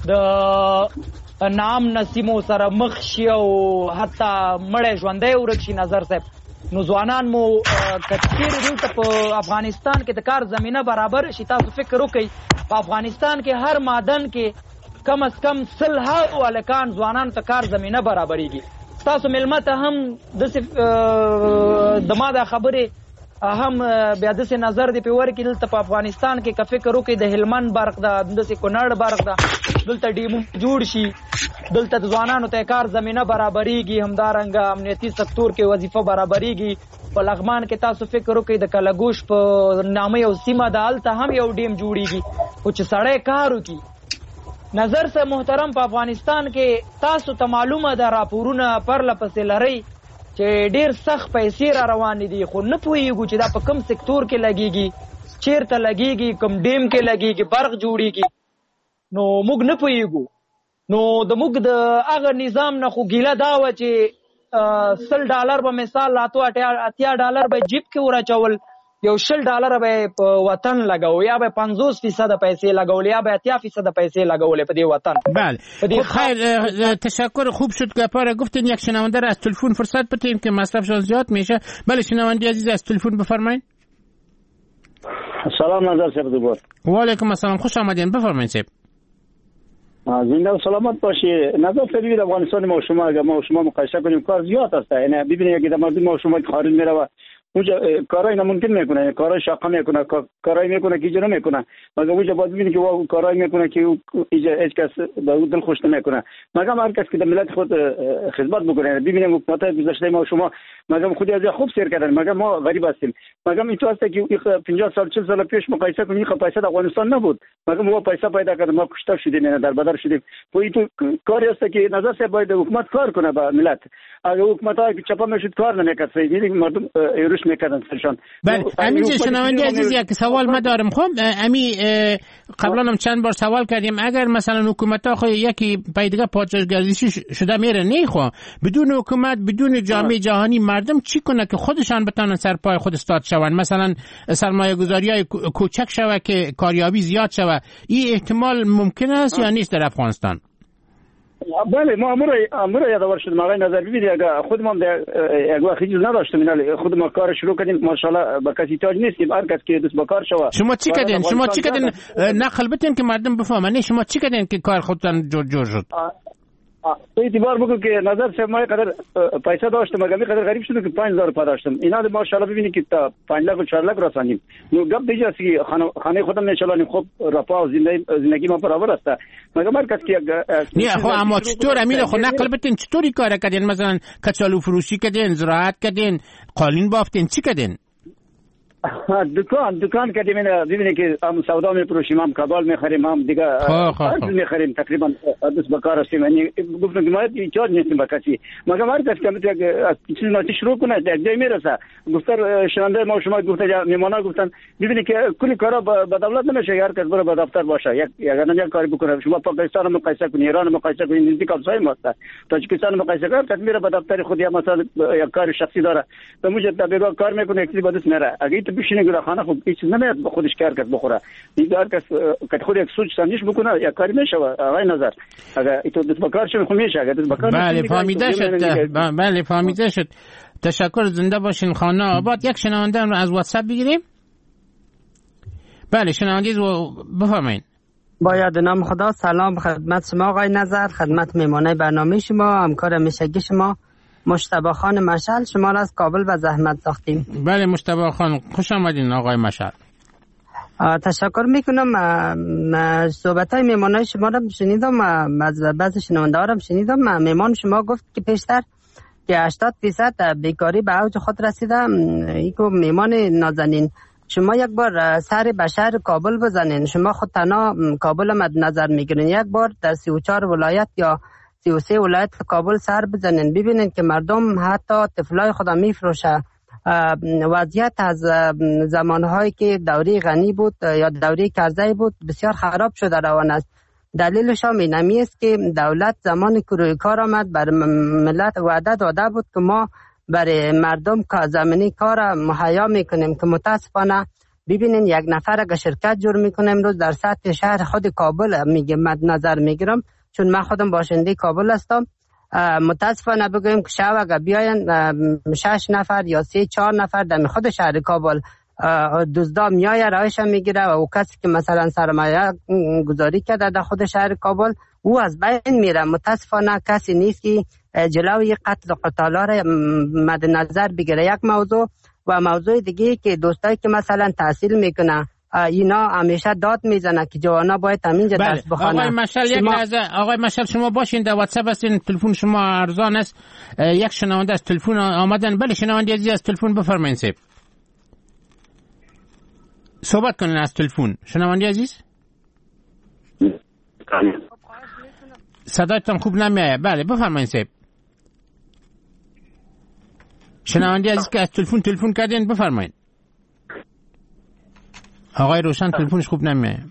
د نام نسیمو سره مخ شي او حتی مړی ژوندی ورک شي. نظر صاحب نو ځوانان مو که چېرې دلته په افغانستان کې د کار زمینه برابر شي، تاسو فکر وکئ په افغانستان کې هر مادن کې کم از کم سل هاو هلکان ځوانانو ته کار زمینه برابریږي. تاسو مېلمه ته هم داسې د ما دا خبرې هم بیا داسې نظر دې پرې ورکړي، دلته په افغانستان کې که فکر وکړئ د هلمند برق ده، داسې کونړ برق ده، دلته ډیمو جوړ شي، دلته د ځوانانو ته کار زمینه برابریږي، همدارنګه امنیتي سکتور کې وظیفه برابریږي. په لغمان کې تاسو فکر وکړئ د کلګوش په نامه یو سیمه ده، هلته هم یو ډیم جوړیږي، خو چې سړی کار وکړي. نظر صاحب محترم په افغانستان کې تاسو ته معلومه ده راپورونه پرله پسې لرئ چې ډېر سخت پیسې را روانې دي، خو نه پوهېږو چې دا په کوم سکتور کې لګېږي، چېرته لګېږي، کوم ډیم کې لګېږي، برق جوړېږي، نو موږ نه پوهېږو. نو د موږ د هغه نظام نه خو ګیله دا وه چې سل ډالر به مثال اتو اتیا ډالر به جیب کې ورچول، یو شل ډالر به په وطن لګو، یا به پنځوس فیصد پیسې لګول، یا به اتیا فیصد پیسې لګول په دې وطن. بله خیر تشکر، خوب شد که پاره گفتین. یک شنونده را از تلفن فرصت بدیم که مصرفشان زیاد میشه. بله شنونده عزیز از تلفن بفرمایید. سلام نظر صاحب دوبار. و علیکم السلام، خوش آمدین، بفرمایید صاحب. زنده و سلامت باشی. نظر صاحب افغانستان ما شما اگر ما شما مقایسه کنیم کار زیاد است، یعنی ببینید اگه در مورد ما شما خارج میره اونجا کارای ناممکن میکنه، کارای شاقه میکنه، کارای میکنه که اجرا میکنه، مگر اونجا باید ببینید که واقعا کارای میکنه که هیچ کس به او دل خوش نمیکنه. مگر هر کس که در ملت خود خدمت بکنه. ببینیم حکومت گذشته ما شما مگر خودی از خوب سیر کردن، مگر ما غریب هستیم. مگر این تو است که پنجاه سال چهل سال پیش مقایسه کنیم خب پیسه در افغانستان نبود، مگر ما پیسه پیدا کردیم، ما کشته شدیم، نه در بدر شدیم. تو این تو کاری است که نظر صاحب باید حکومت کار کنه با ملت. اگر حکومت ها که چپا میشد کار نمیکرد، میدید مردم ایروش میکردن سرشان. بله امی شنونده عزیز یک سوال ما دارم. خب امی قبلا هم چند بار سوال کردیم، اگر مثلا حکومت ها خود یکی پیدگاه پادشاهگردشی شده میره، نه خو بدون حکومت بدون جامعه جهانی مردم چی کنه که خودشان بتونن سر پای خود استاد شون، مثلا سرمایه گذاری های کوچک شوه که کاریابی زیاد شوه، این احتمال ممکن است یا نیست در افغانستان؟ بله ما امور امور یادآور شدم آقای نظر. ببینید اگه خود ما یک وقت چیز نداشتیم اینا خود ما کار شروع کردیم ماشاءالله با کسی تاج نیستیم، هر کس که دوست با کار شوه. شما چی کردین؟ شما چی کردین نقل بتین که مردم بفهمن؟ شما چی کردین که کار خودتان جور جور شد؟ تو اعتبار بگو که نظر صاحب ما قدر پیسه داشتم مگه قدر غریب شد که پنج هزار پا داشتم. اینا ماشاءالله ببینید که تا پنج لک و چهار لک رساندیم. نو گپ دیگه که خانه خانه خودم نشالانیم. خب رفاه زندگی زندگی ما برابر است. مگه هر کس که نه خب اما چطور امیر خود نقل بتین چطوری کار کردین؟ مثلا کچالو فروشی کردین، زراعت کردین، قالین بافتین، چی کردین؟ دکان دکان کردیم. اینا ببینید که هم سودا می‌فروشیم، هم کباب می‌خریم، هم دیگه هر چیز می‌خریم. تقریبا دوست بکار هستیم. یعنی گفتم که ما ایجاد نیستیم با کسی. مگر هر کس که می‌تونه چیز ناتی شروع کنه یک جای میرسه. گفتار شنونده ما شما گفته میمانا گفتن ببینید که کلی کارا به دولت نمیشه، هر کس بره به دفتر باشه یک یک یک کاری بکنه. شما پاکستان رو مقایسه کنید، ایران رو مقایسه کنید، نزدیک همسایه ماست. تاجیکستان رو مقایسه کنید، کس میره به دفتر خودی مثلا یک کار شخصی داره. به موجب تبلیغ کار میکنه، یک چیزی بدست میره. اگه تو بشینی گره خانه خب هیچ چیز نمیاد به خودش کار کرد بخوره. دیگه هر کس که خود یک سوچ سنجش بکنه یک کاری میشه. آقای نظر اگه تو دست بکار شد خب میشه. اگه دست بکار بله فهمیده شد. بله فهمیده شد. تشکر. زنده باشین خانه آباد. یک شنونده رو از واتساپ بگیریم. بله شنونده رو بفرمایید. با یاد نام خدا. سلام خدمت شما آقای نظر، خدمت میمانه برنامه شما، همکار همیشگی شما مجتبی خان مشعل. شما را از کابل به زحمت ساختیم. بله مجتبی خان خوش آمدین آقای مشعل. تشکر میکنم. صحبت های میمانه شما را شنیدم، از بعض شنونده ها را شنیدم. میمان شما گفت که پیشتر که هشتاد درصد بیکاری به اوج خود رسیده. ایکو میمان نازنین شما یک بار سر به شهر کابل بزنین. شما خود تنها کابل مد نظر میگیرین. یک بار در سی و چهار ولایت یا سی و سه ولایت کابل سر بزنین، ببینین که مردم حتی طفلای خدا میفروشه. وضعیت از زمانهایی که دوره غنی بود یا دوره کرزی بود بسیار خراب شده روان است. دلیلش هم اینمی است که دولت زمان کروی کار آمد بر ملت وعده داده بود که ما برای مردم که زمینی کار مهیا میکنیم، که متاسفانه ببینین یک نفر اگه شرکت جور میکنه امروز در سطح شهر خود کابل میگه مد نظر میگیرم چون من خودم باشنده کابل هستم. متاسفانه بگویم که شب اگه بیاین شش نفر یا سه چهار نفر در خود شهر کابل دزدا میایه رایش میگیره و او کسی که مثلا سرمایه گذاری کرده در خود شهر کابل او از بین میره. متاسفانه کسی نیست که جلوی قتل و قتالا را مد نظر بگیره. یک موضوع و موضوع دیگه که دوستایی که مثلا تحصیل میکنه اینا همیشه داد میزنه که جوانا باید همینجا بله. درس بخونه. آقای مشعل یک لحظه. آقای مشعل شما باشین در واتساپ هستین، تلفن شما ارزان است. یک شنونده از تلفن آمدن. بله شنونده عزیز از تلفن بفرمایید. سیب صحبت کنین از تلفن. شنونده عزیز صدایتان خوب نمیاد. بله بفرمایید. سیب شنونده عزیز که از تلفن تلفن کردین بفرمایید. آقای روشن تلفنش خوب نمیاد.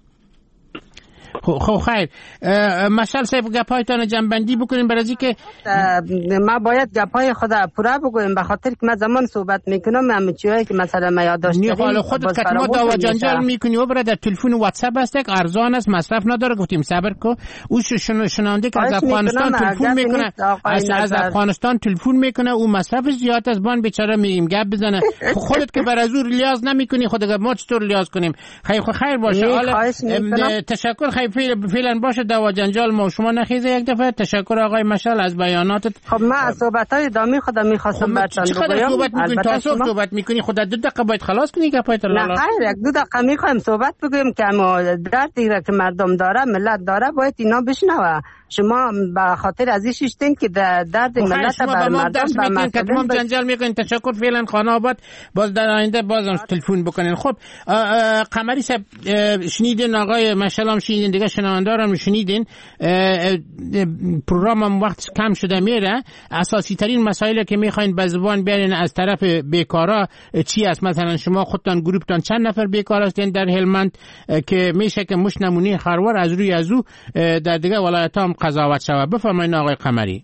خب خیر مشعل صاحب گپایتان جنبندی بکنیم برای اینکه ما باید گپای خود پورا بگویم، به خاطر که من زمان صحبت میکنم همه چیزایی که مثلا ما یادداشت کردیم. حالا خودت که ما دعوا جنجال میکنی و برای در تلفن واتساپ هست که ارزان است، مصرف نداره. گفتیم صبر کو. او شنونده که از افغانستان تلفن میکنه از, از افغانستان تلفن میکنه او مصرف زیاد است، بان بیچاره میگیم گپ بزنه. خودت که بر از او ریاض نمیکنی خودت ما چطور ریاض کنیم؟ خیر خیر باشه. حالا تشکر. خیر فعلا باشه دعوا جنجال ما شما نخیزه. یک دفعه تشکر آقای مشعل از بیاناتت. خب من صحبت‌های ادامه خودم می‌خواستم براتون بگم. چقدر صحبت می‌کنی؟ تا صبح صحبت می‌کنی. خود دو دقیقه باید خلاص کنی گپایت رو. نه خیر یک دو دقیقه می‌خوایم صحبت بگیم که اما دردی را که مردم داره ملت داره باید اینا بشنوه. شما به خاطر از این شیشتین که درد ملت بر مردم به مردم جنجال می‌کنین. تشکر. فعلا خانه آباد باز در آینده بازم تلفن بکنین. خب قمری صاحب شنیدین آقای مشعل هم شنیدین دیگه شنونده رو شنیدین. پروگرامم وقت کم شده میره. اساسی ترین مسائلی که میخواین به زبان بیارین از طرف بیکارا چی است؟ مثلا شما خودتان گروپتان چند نفر بیکار هستین در هلمند که میشه که مش نمونه خروار از روی از او در دیگه ولایت هم قضاوت شود. بفرمایید آقای قمری.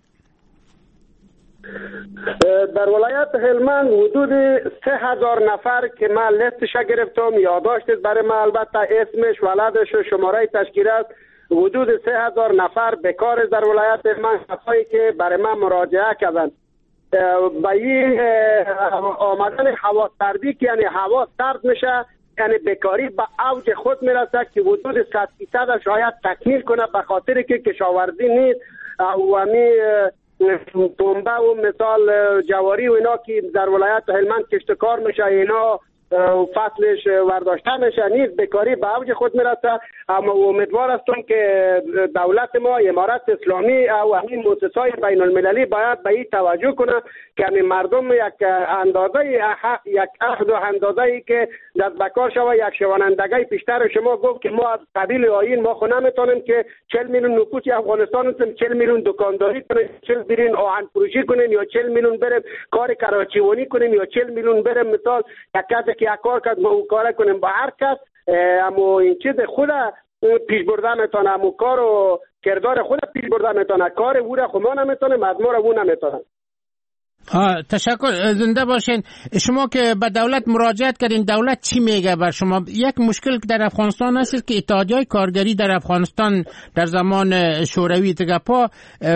در ولایت هلمند حدود سه هزار نفر که من لیستش گرفتم، یادداشت برای من البته اسمش ولدش و شماره تشکیل است، حدود سه هزار نفر بکار در ولایت من، کسایی که برای من مراجعه کردن. با این آمدن هوا سردی که یعنی هوا سرد میشه، یعنی بیکاری به اوج خود میرسه که حدود صد فیصد شاید تکمیل کنه، به خاطر که کشاورزی نیست و همی پنبه و مثال جواری و اینا که در ولایت هلمند کشتکار میشه، اینا فصلش ورداشته میشه نیست، بیکاری به اوج خود میرسه. اما امیدوار هستم که دولت ما، امارت اسلامی و همین مؤسسات بین المللی باید به این توجه کنه که همین مردم یک اندازه یک عهد و اندازه ای که دست بکار شوه. یک شوانندگی پیشتر شما گفت که ما از قبیل آیین ما خو نمیتونیم که چهل میلیون نفوس افغانستان هستیم، چهل میلیون دکانداری کنیم، چهل میلیون آهن فروشی کنیم، یا چهل میلیون بریم کار کراچیوانی کنیم، یا چهل میلیون بریم مثال یک کسی که یک کار کرد ما اون کار کنیم. با هر کس اما این چیز خود پیش برده میتونه، اما کار و کردار خود پیش برده میتونه، کار او را خو ما نمیتونیم، از ما را او نمیتونه. تشکر، زنده باشین. شما که به دولت مراجعت کردین، دولت چی میگه بر شما؟ یک مشکل که در افغانستان هست که اتحادیه‌های کارگری در افغانستان در زمان شوروی تگپا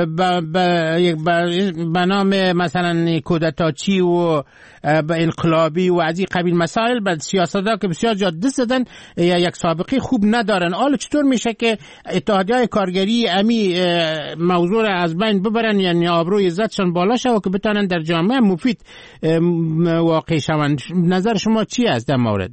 به نام مثلا کودتاچی و انقلابی و از این قبیل مسائل به سیاست‌ها که بسیار جا دست زدن یک سابقه خوب ندارن. حالا چطور میشه که اتحادیه‌های کارگری امی موضوع از بین ببرن، یعنی آبروی عزتشان بالا شود که بتونن در جامعه مفید واقع شوند؟ نظر شما چی است در مورد؟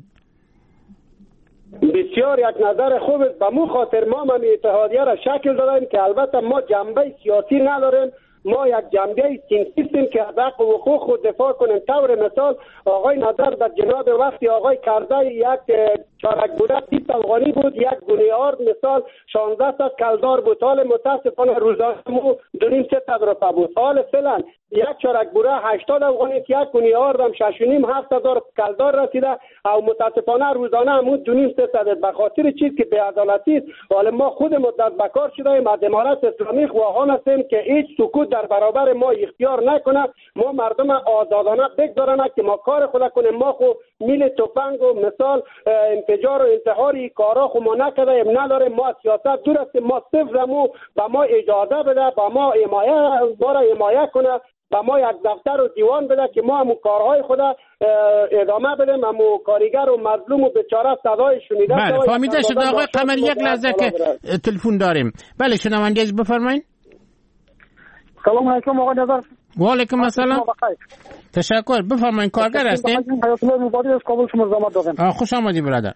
بسیار یک نظر خوب است. به مو خاطر ما هم اتحادیه را شکل دادیم که البته ما جنبه سیاسی نداریم، ما یک جنبه سیاسی هستیم که از حق و حقوق خود دفاع کنیم. طور مثال آقای نظر در جناب وقتی آقای کرده یک چارک بوده بیست افغانی بود، یک گونیارد مثال شانزده تا کلدار بود. حال متاسفانه روزانه مو دو نیم سه صد روپیه بود. حال فعلا یک چارک بوده هشتاد افغانی، یک گونیارد هم شش و نیم هفت هزار کلدار رسیده او متاسفانه روزانه هم دو نیم سه صد. به خاطر چیز که بی‌عدالتی است. حالا ما خود مدت بکار شدیم، از امارت اسلامی خواهان هستیم که هیچ سکوت در برابر ما اختیار نکنه، ما مردم آزادانه بگذارن که ما کار خود کنیم. ما خو میل توفنگ و مثال انفجار و انتحاری کارا خو ما نکردیم، نداریم. ما سیاست دور است، ما صفر مو با ما اجازه بده، با ما حمایت باره حمایت کنه، با ما یک دفتر و دیوان بده که ما همون کارهای خود ادامه بدیم، همون کارگر و مظلوم و بیچاره صدای شنیده. بله فهمیده شد آقای قمری. یک لحظه که تلفن داریم. بله شنونده از بفرمایید. سلام علیکم آقای نظر. و علیکم السلام. تشکر. بفرمایید. کارگر هستین؟ حیات الله مبادی از کابل شما زحمت دادم. خوش آمدید برادر.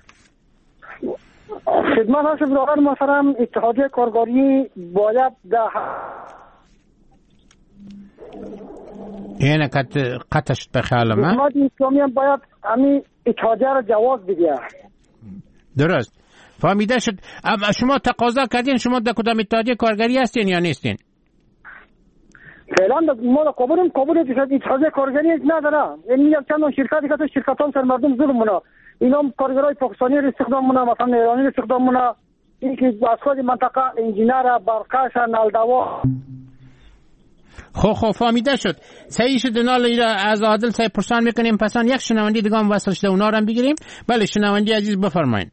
خدمت هست برادر محترم، اتحادیه کارگری باید ده اینه که قطعش به خیالم حکومت اسلامی هم باید همین اتحادیه را جواز بده. درست فهمیده شد. شما تقاضا کردین، شما در کدام اتحادیه کارگری هستین یا نیستین؟ فعلا ما در کابلیم، کابل اتحادیه کارگری نداره. این میگم چند شرکتی که تو شرکتان سر مردم ظلم مونه، اینا کارگرای پاکستانی را استخدام مونه، مثلا ایرانی را استخدام مونه، این که از خود منطقه انجینر، برقش، نلدوا. خب خب فهمیده شد. صحیح شد. نال از عادل صاحب پرسان میکنیم. پسان یک شنونده دیگه هم وصل شده، اونا رو هم بگیریم. بله شنونده عزیز بفرمایید.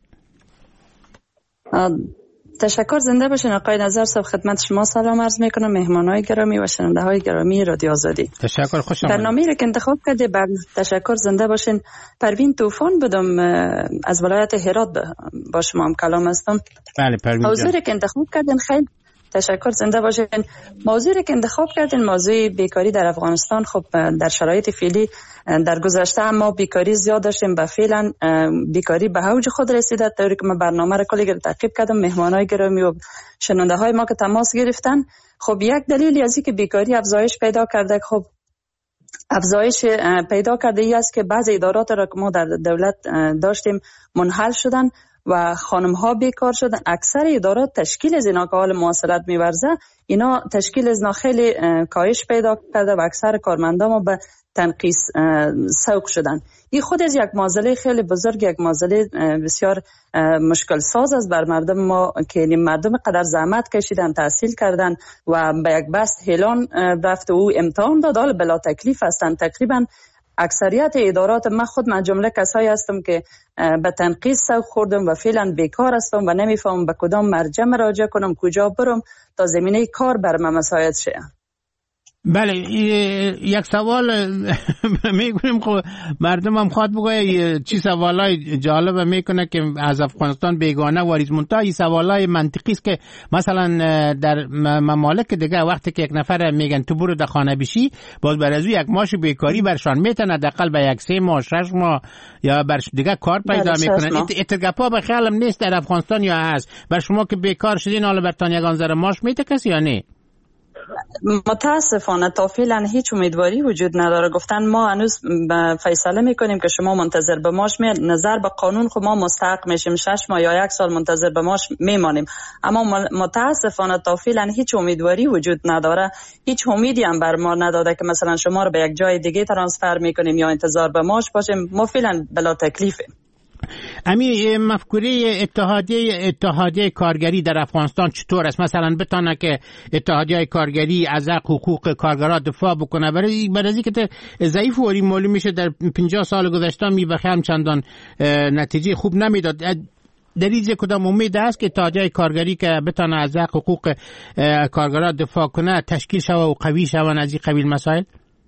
تشکر. زنده باشین آقای نظر صاحب. خدمت شما سلام عرض میکنم، مهمانای گرامی و شنونده های گرامی رادیو آزادی. تشکر. خوش آمدید. برنامه‌ای را که انتخاب کرده بر تشکر. زنده باشین. پروین طوفان بودم از ولایت هرات با شما هم کلام هستم. بله پروین. موضوعی که انتخاب کردین خیلی تشکر. زنده باشین. موضوعی که انتخاب کردین موضوع بیکاری در افغانستان. خب در شرایط فعلی در گذشته ما بیکاری زیاد داشتیم و فعلا بیکاری به اوج خود رسیده. طوری که من برنامه را کلی تعقیب کردم، مهمانای گرامی و شنونده های ما که تماس گرفتن، خب یک دلیلی از اینکه بیکاری افزایش پیدا کرده، خب افزایش پیدا کرده ای است که بعضی ادارات را که ما در دولت داشتیم منحل شدن و خانم ها بیکار شدن. اکثر ادارات تشکیل از اینا که حال مواصلت می‌ورزه، اینا تشکیل از اینا خیلی کاهش پیدا کرده و اکثر کارمندان ما به تنقیص سوق شدن. این خود از یک معضله خیلی بزرگ، یک معضله بسیار مشکل ساز است بر مردم ما که مردم قدر زحمت کشیدن، تحصیل کردن و به یک بست هلان رفت و امتحان داد، حال بلا تکلیف هستن. تقریبا اکثریت ادارات، من خود من جمله کسایی هستم که به تنقیص سوق خوردم و فعلا بیکار هستم و نمیفهمم به کدام مرجع مراجعه کنم، کجا برم تا زمینه کار بر من مساعد شه. بله، یک سوال میگویم خب مردم هم خواد بگوید چی سوالای جالب میکنه که از افغانستان بیگانه واریز منتها این سوالای منطقی است که مثلا در ممالک دیگه وقتی که یک نفر میگن تو برو در خانه بشی، باز بر از یک ماش بیکاری برشان میتونه حداقل به یک سه ماه شش ماه یا بر دیگه کار پیدا میکنن. اتگپا به خیالم نیست در افغانستان یا هست. بر شما که بیکار شدین حالا برتان یگان ذره ماش میته کسی یا نه؟ متاسفانه تا فعلا هیچ امیدواری وجود نداره. گفتن ما هنوز فیصله میکنیم که شما منتظر به ماش می نظر به قانون خود ما مستحق میشیم شش ماه یا یک سال منتظر به ماش میمانیم، اما متاسفانه تا فعلا هیچ امیدواری وجود نداره. هیچ امیدی هم بر ما نداده که مثلا شما رو به یک جای دیگه ترانسفر میکنیم یا انتظار به ماش باشیم. ما فعلا بلا تکلیفیم. امی مفکوره اتحادیه اتحادیه کارگری در افغانستان چطور است؟ مثلا بتونه که اتحادیه کارگری از حقوق کارگران دفاع بکنه، برای برای اینکه ضعیف و معلوم میشه در پنجاه سال گذشته می بخیر چندان نتیجه خوب نمیداد. در اینجا کدام امید است که اتحادیه کارگری که بتونه از حقوق کارگران دفاع کنه تشکیل شود و قوی شود از این قبیل مسائل؟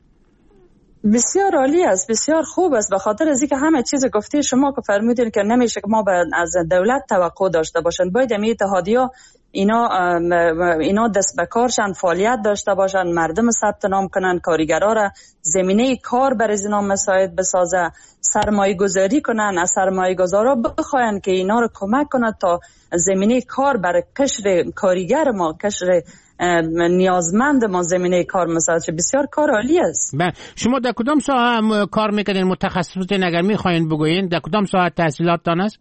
بسیار عالی است، بسیار خوب است، به خاطر از اینکه همه چیز گفته شما که فرمودین که نمیشه که ما از دولت توقع داشته باشند. باید این اتحادیه اینا اینا دست به کارشن، فعالیت داشته باشن، مردم ثبت نام کنن، کارگرا را زمینه کار برای اینا مساعد بسازه، سرمایه گذاری کنن، از سرمایه گذارا بخواین که اینا رو کمک کنه تا زمینه کار برای قشر کارگر ما، قشر نیازمند ما زمینه کار مساعد شه. بسیار کار عالی است. بله، شما در کدام ساحه کار میکنین؟ متخصصین اگر میخواین بگوین در کدام ساحه تحصیلاتتان است؟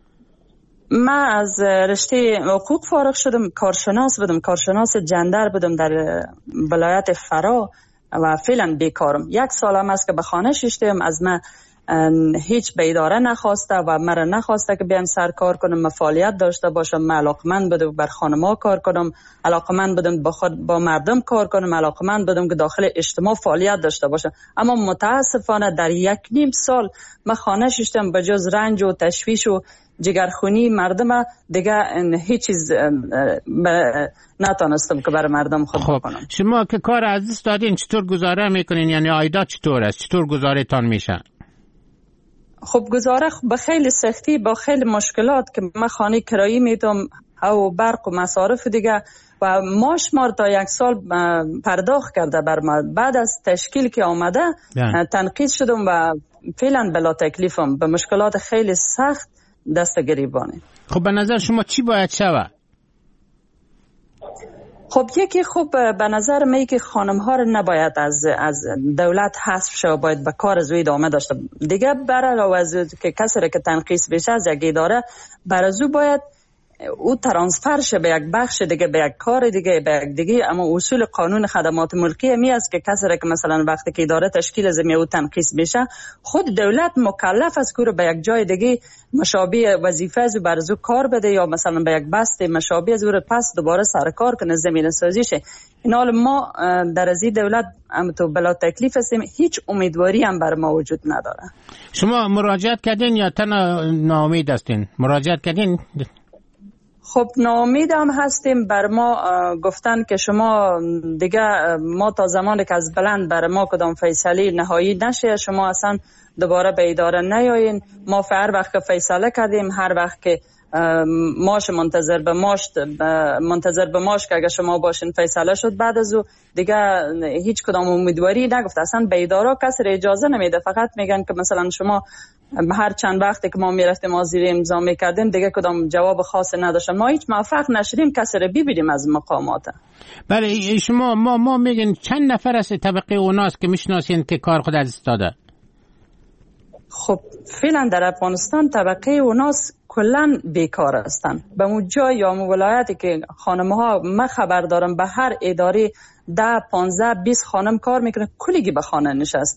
من از رشته حقوق فارغ شدم، کارشناس بودم، کارشناس جندر بودم در ولایت فرا و فعلا بیکارم. یک سال هم است که به خانه ششتم. از من هیچ به اداره نخواسته و مرا نخواسته که بیام سر کار کنم، من فعالیت داشته باشم. من علاقمند بودم بر خانما کار کنم، علاقمند بودم با خود با مردم کار کنم، علاقمند بودم که داخل اجتماع فعالیت داشته باشم. اما متاسفانه در یک نیم سال من خانه ششتم، به جز رنج و تشویش و جگرخونی مردم دیگه هیچ چیز نتونستم که برای مردم خود خب بکنم. شما که کار از دست دادین چطور گزاره میکنین؟ یعنی عایدات چطور است؟ چطور گزاره تان میشه؟ خب گزاره به خیلی سختی، با خیلی مشکلات که من خانه کرایی میدم او برق و مصارف دیگه و ماش مار تا یک سال پرداخت کرده بر ما. بعد از تشکیل که آمده تنقیض شدم و فعلا بلا تکلیفم، به مشکلات خیلی سخت دست گریبانه. خب به نظر شما چی باید شود؟ خب یکی خوب به نظر می که خانم ها رو نباید از از دولت حذف شه، باید به کار زوی ادامه داشته. دیگه برای از که کسی که تنقیص بشه از یک اداره برازو باید او ترانسفر شه به یک بخش دیگه، به یک کار دیگه، به یک دیگه. اما اصول قانون خدمات ملکی می است که کسی که مثلا وقتی که اداره تشکیل از می او تنقیص بشه، خود دولت مکلف است که رو به یک جای دیگه مشابه وظیفه از برازو کار بده یا مثلا به یک بست مشابه از رو پس دوباره سر کار کنه، زمینه سازی شه. این حال ما در از دولت هم تو بلا تکلیف هستیم، هیچ امیدواری هم بر ما وجود نداره. شما مراجعت کردین یا تنها ناامید هستین؟ مراجعت کردین؟ خب ناامید هم هستیم. بر ما گفتن که شما دیگه ما تا زمانی که از بلند بر ما کدام فیصله نهایی نشه شما اصلا دوباره به اداره نیایین. ما هر وقت که فیصله کردیم، هر وقت که ماش منتظر به ماش منتظر به ماش که اگه شما باشین فیصله شد، بعد از او دیگه هیچ کدام امیدواری نگفت. اصلا به اداره کسی اجازه نمیده، فقط میگن که مثلا شما هر چند وقتی که ما میرفتیم آذری امضا میکردیم دیگه کدام جواب خاص نداشتن. ما هیچ موفق نشدیم کسی رو ببینیم از مقامات. بله شما ما ما میگن چند نفر از طبقه اوناست که میشناسین که کار خود از دست داده؟ خب فعلا در افغانستان طبقه اوناس کلا بیکار هستن. به اون جای یا اون ولایتی که خانم‌ها من خبر دارم به هر اداره ده پانزده بیست خانم کار میکنه، کلیگی به خانه نشستن.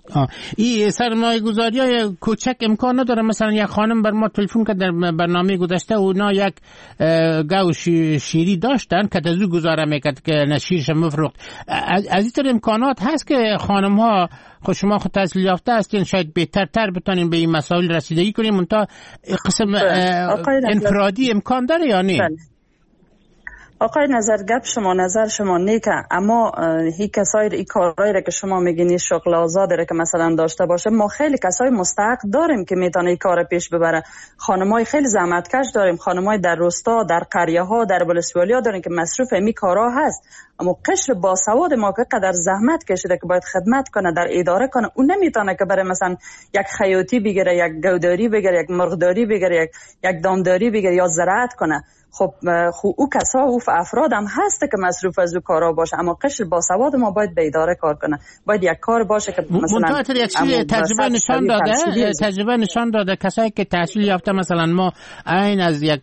این سرمایه گذاری های کوچک امکان نداره؟ مثلا یک خانم بر ما تلفن کرد در برنامه گذشته، اونا یک گاو شیری داشتن که از او گزاره میکرد که نشیرش مفروخت. از این طور امکانات هست که خانم ها، خود شما خود تحصیل یافته هستین، شاید بهتر تر بتونین به این مسائل رسیدگی کنیم، منتها قسم انفرادی امکان داره یا نه؟ آقای نظر گپ شما نظر شما نیکه، اما هی کسای این کارهایی را که شما میگین شغل آزاد را که مثلا داشته باشه، ما خیلی کسای مستحق داریم که میتونه این کار پیش ببره. خانمای خیلی زحمتکش داریم، خانمای در روستا، در قریه ها، در ولسوالیا داریم که مصروف این کارها هست، اما قشر باسواد ما که قدر زحمت کشیده که باید خدمت کنه، در اداره کنه، اون نمیتونه که برای مثلا یک خیاطی بگیره، یک گوداری بگیره، یک مرغداری بگیره، یک یک دامداری بگیره یا زراعت کنه. خب خب او کسا او افراد هم هست که مصروف از او کارا باشه، اما قشر باسواد ما باید به اداره کار کنه، باید یک کار باشه که مثلا تجربه نشان داده تجربه نشان داده کسایی که تحصیل یافته، مثلا ما عین از یک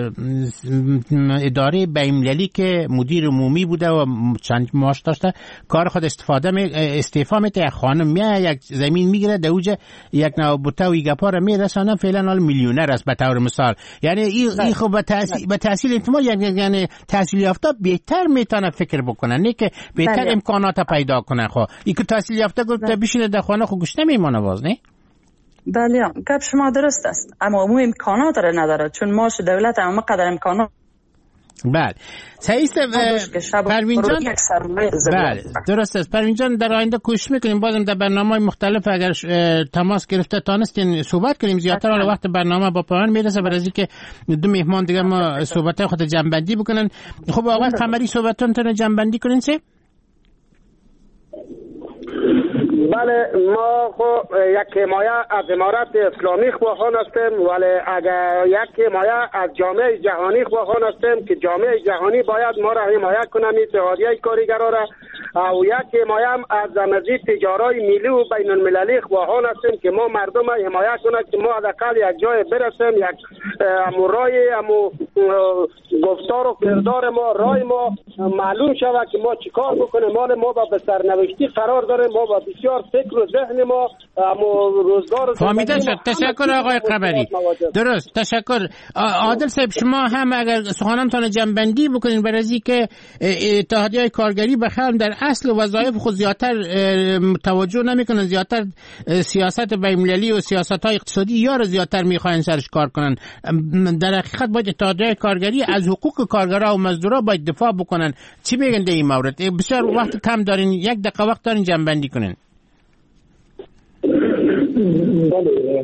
اداره بین‌المللی که مدیر عمومی بوده و چند معاش داشته، کار خود استفاده می استعفا میده، یک خانم میاد یک زمین میگیره دوجه یک نوبوته و گپا رو میرسونه، فعلا حال میلیونر است به طور مثال. یعنی این خب به تحصیل به تحصیل انتما یعنی تحصیل یافته بهتر میتونه فکر بکنه، نه که بهتر بله. امکانات پیدا کنه. خب این که تحصیل یافته گفته بشینه در خانه خب گوش نمیمونه باز، نه؟ بله گپ شما درست است، اما مو امکانات را نداره، چون ماش دولت هم قدر امکانات. بله صحیح است پروین جان. بله درست است پروین جان، در آینده کوشش میکنیم بازم در برنامه‌های مختلف اگر تماس گرفته تانستین صحبت کنیم زیادتر. حالا وقت برنامه با پایان میرسه، برای اینکه دو مهمان دیگه ما صحبتای خود جنبندی بکنن. خب آقای قمری صحبتتون جنبندی کنین چه؟ بله ما خب یک حمایه از امارت اسلامی خواهان هستیم، ولی اگر یک حمایه از جامعه جهانی خواهان هستیم که جامعه جهانی باید ما را حمایه کنه، اتحادیه کارگران را، و یک حمایه هم از مزید تجارای ملی و بین المللی خواهان هستیم که ما مردم را حمایه کنه که ما حداقل یک جای برسیم، یک امورای امو گفتار و کردار ما، رای ما معلوم شود که ما چیکار بکنیم. مال ما با به سرنوشتی قرار داریم، ما با بسیار فکر و ذهن ما اما روزگار فهمیده شد. تشکر آقای قبری. درست تشکر. عادل صاحب شما هم اگر سخنانتان جنبندی بکنین برای اینکه اتحادیه کارگری بخیر در اصل وظایف خود زیادتر توجه نمیکنن، زیادتر سیاست بین‌المللی و سیاست‌های اقتصادی یا را زیادتر میخواین سرش کار کنن. در حقیقت باید اتحادیه کارگری از حقوق کارگرها و مزدورا باید دفاع بکنن. چی میگن در این مورد؟ بسیار وقت کم دارین، یک دقیقه وقت دارین جنبندی کنین. بله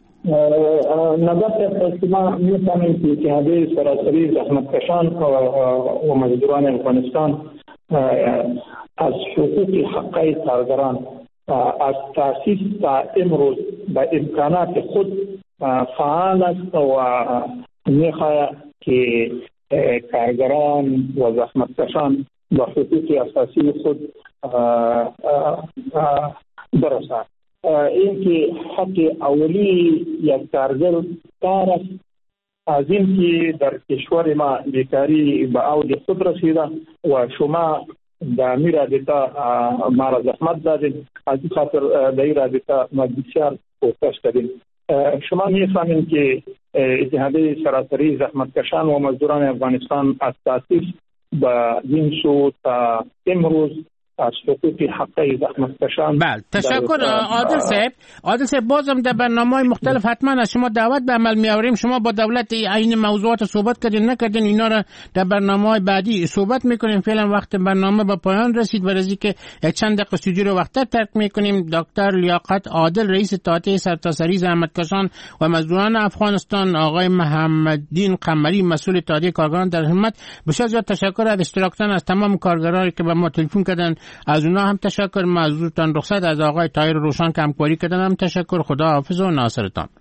نظر ما می‌فهمیم که اتحادیه سراسری زحمتکشان و مزدوران افغانستان از حقوق حقای کارگران از تأسیس تا امروز با امکانات خود فعال است و می‌خواهد که کارگران و زحمتکشان با حقوق اساسی خود برسند. این که حق اولی یک کارگر کار است، از این که در کشور ما بیکاری به اوج خود رسیده و شما در می رابطه ما را زحمت دادید، از این خاطر در این رابطه ما بسیار کوشش کردیم. شما می فهمید که اتحادیه سراسری زحمتکشان و مزدوران افغانستان از تأسیس به این سو تا امروز از حقوق حقای زحمتکشان. بله تشکر عادل صاحب. عادل صاحب بازم در برنامه‌های مختلف حتما از شما دعوت به عمل می‌آوریم. شما با دولت این موضوعات صحبت کردین نکردین، اینا را در برنامه‌های بعدی صحبت می‌کنیم. فعلا وقت برنامه به پایان رسید، برای اینکه یک چند دقیقه استودیو رو وقت‌تر ترک می‌کنیم. دکتر لیاقت عادل رئیس اتحادیه سرتاسری زحمتکشان و مزدوران افغانستان، آقای محمددین قمری مسئول اتحادیه کارگران در خدمت. بسیار زیاد تشکر از اشتراکتان از تمام کارگرانی که به ما تلفن کردن، از اونا هم تشکر. معذورتان رخصت. از آقای طاهر روشن که همکاری کردن هم تشکر. خدا حافظ و ناصرتان.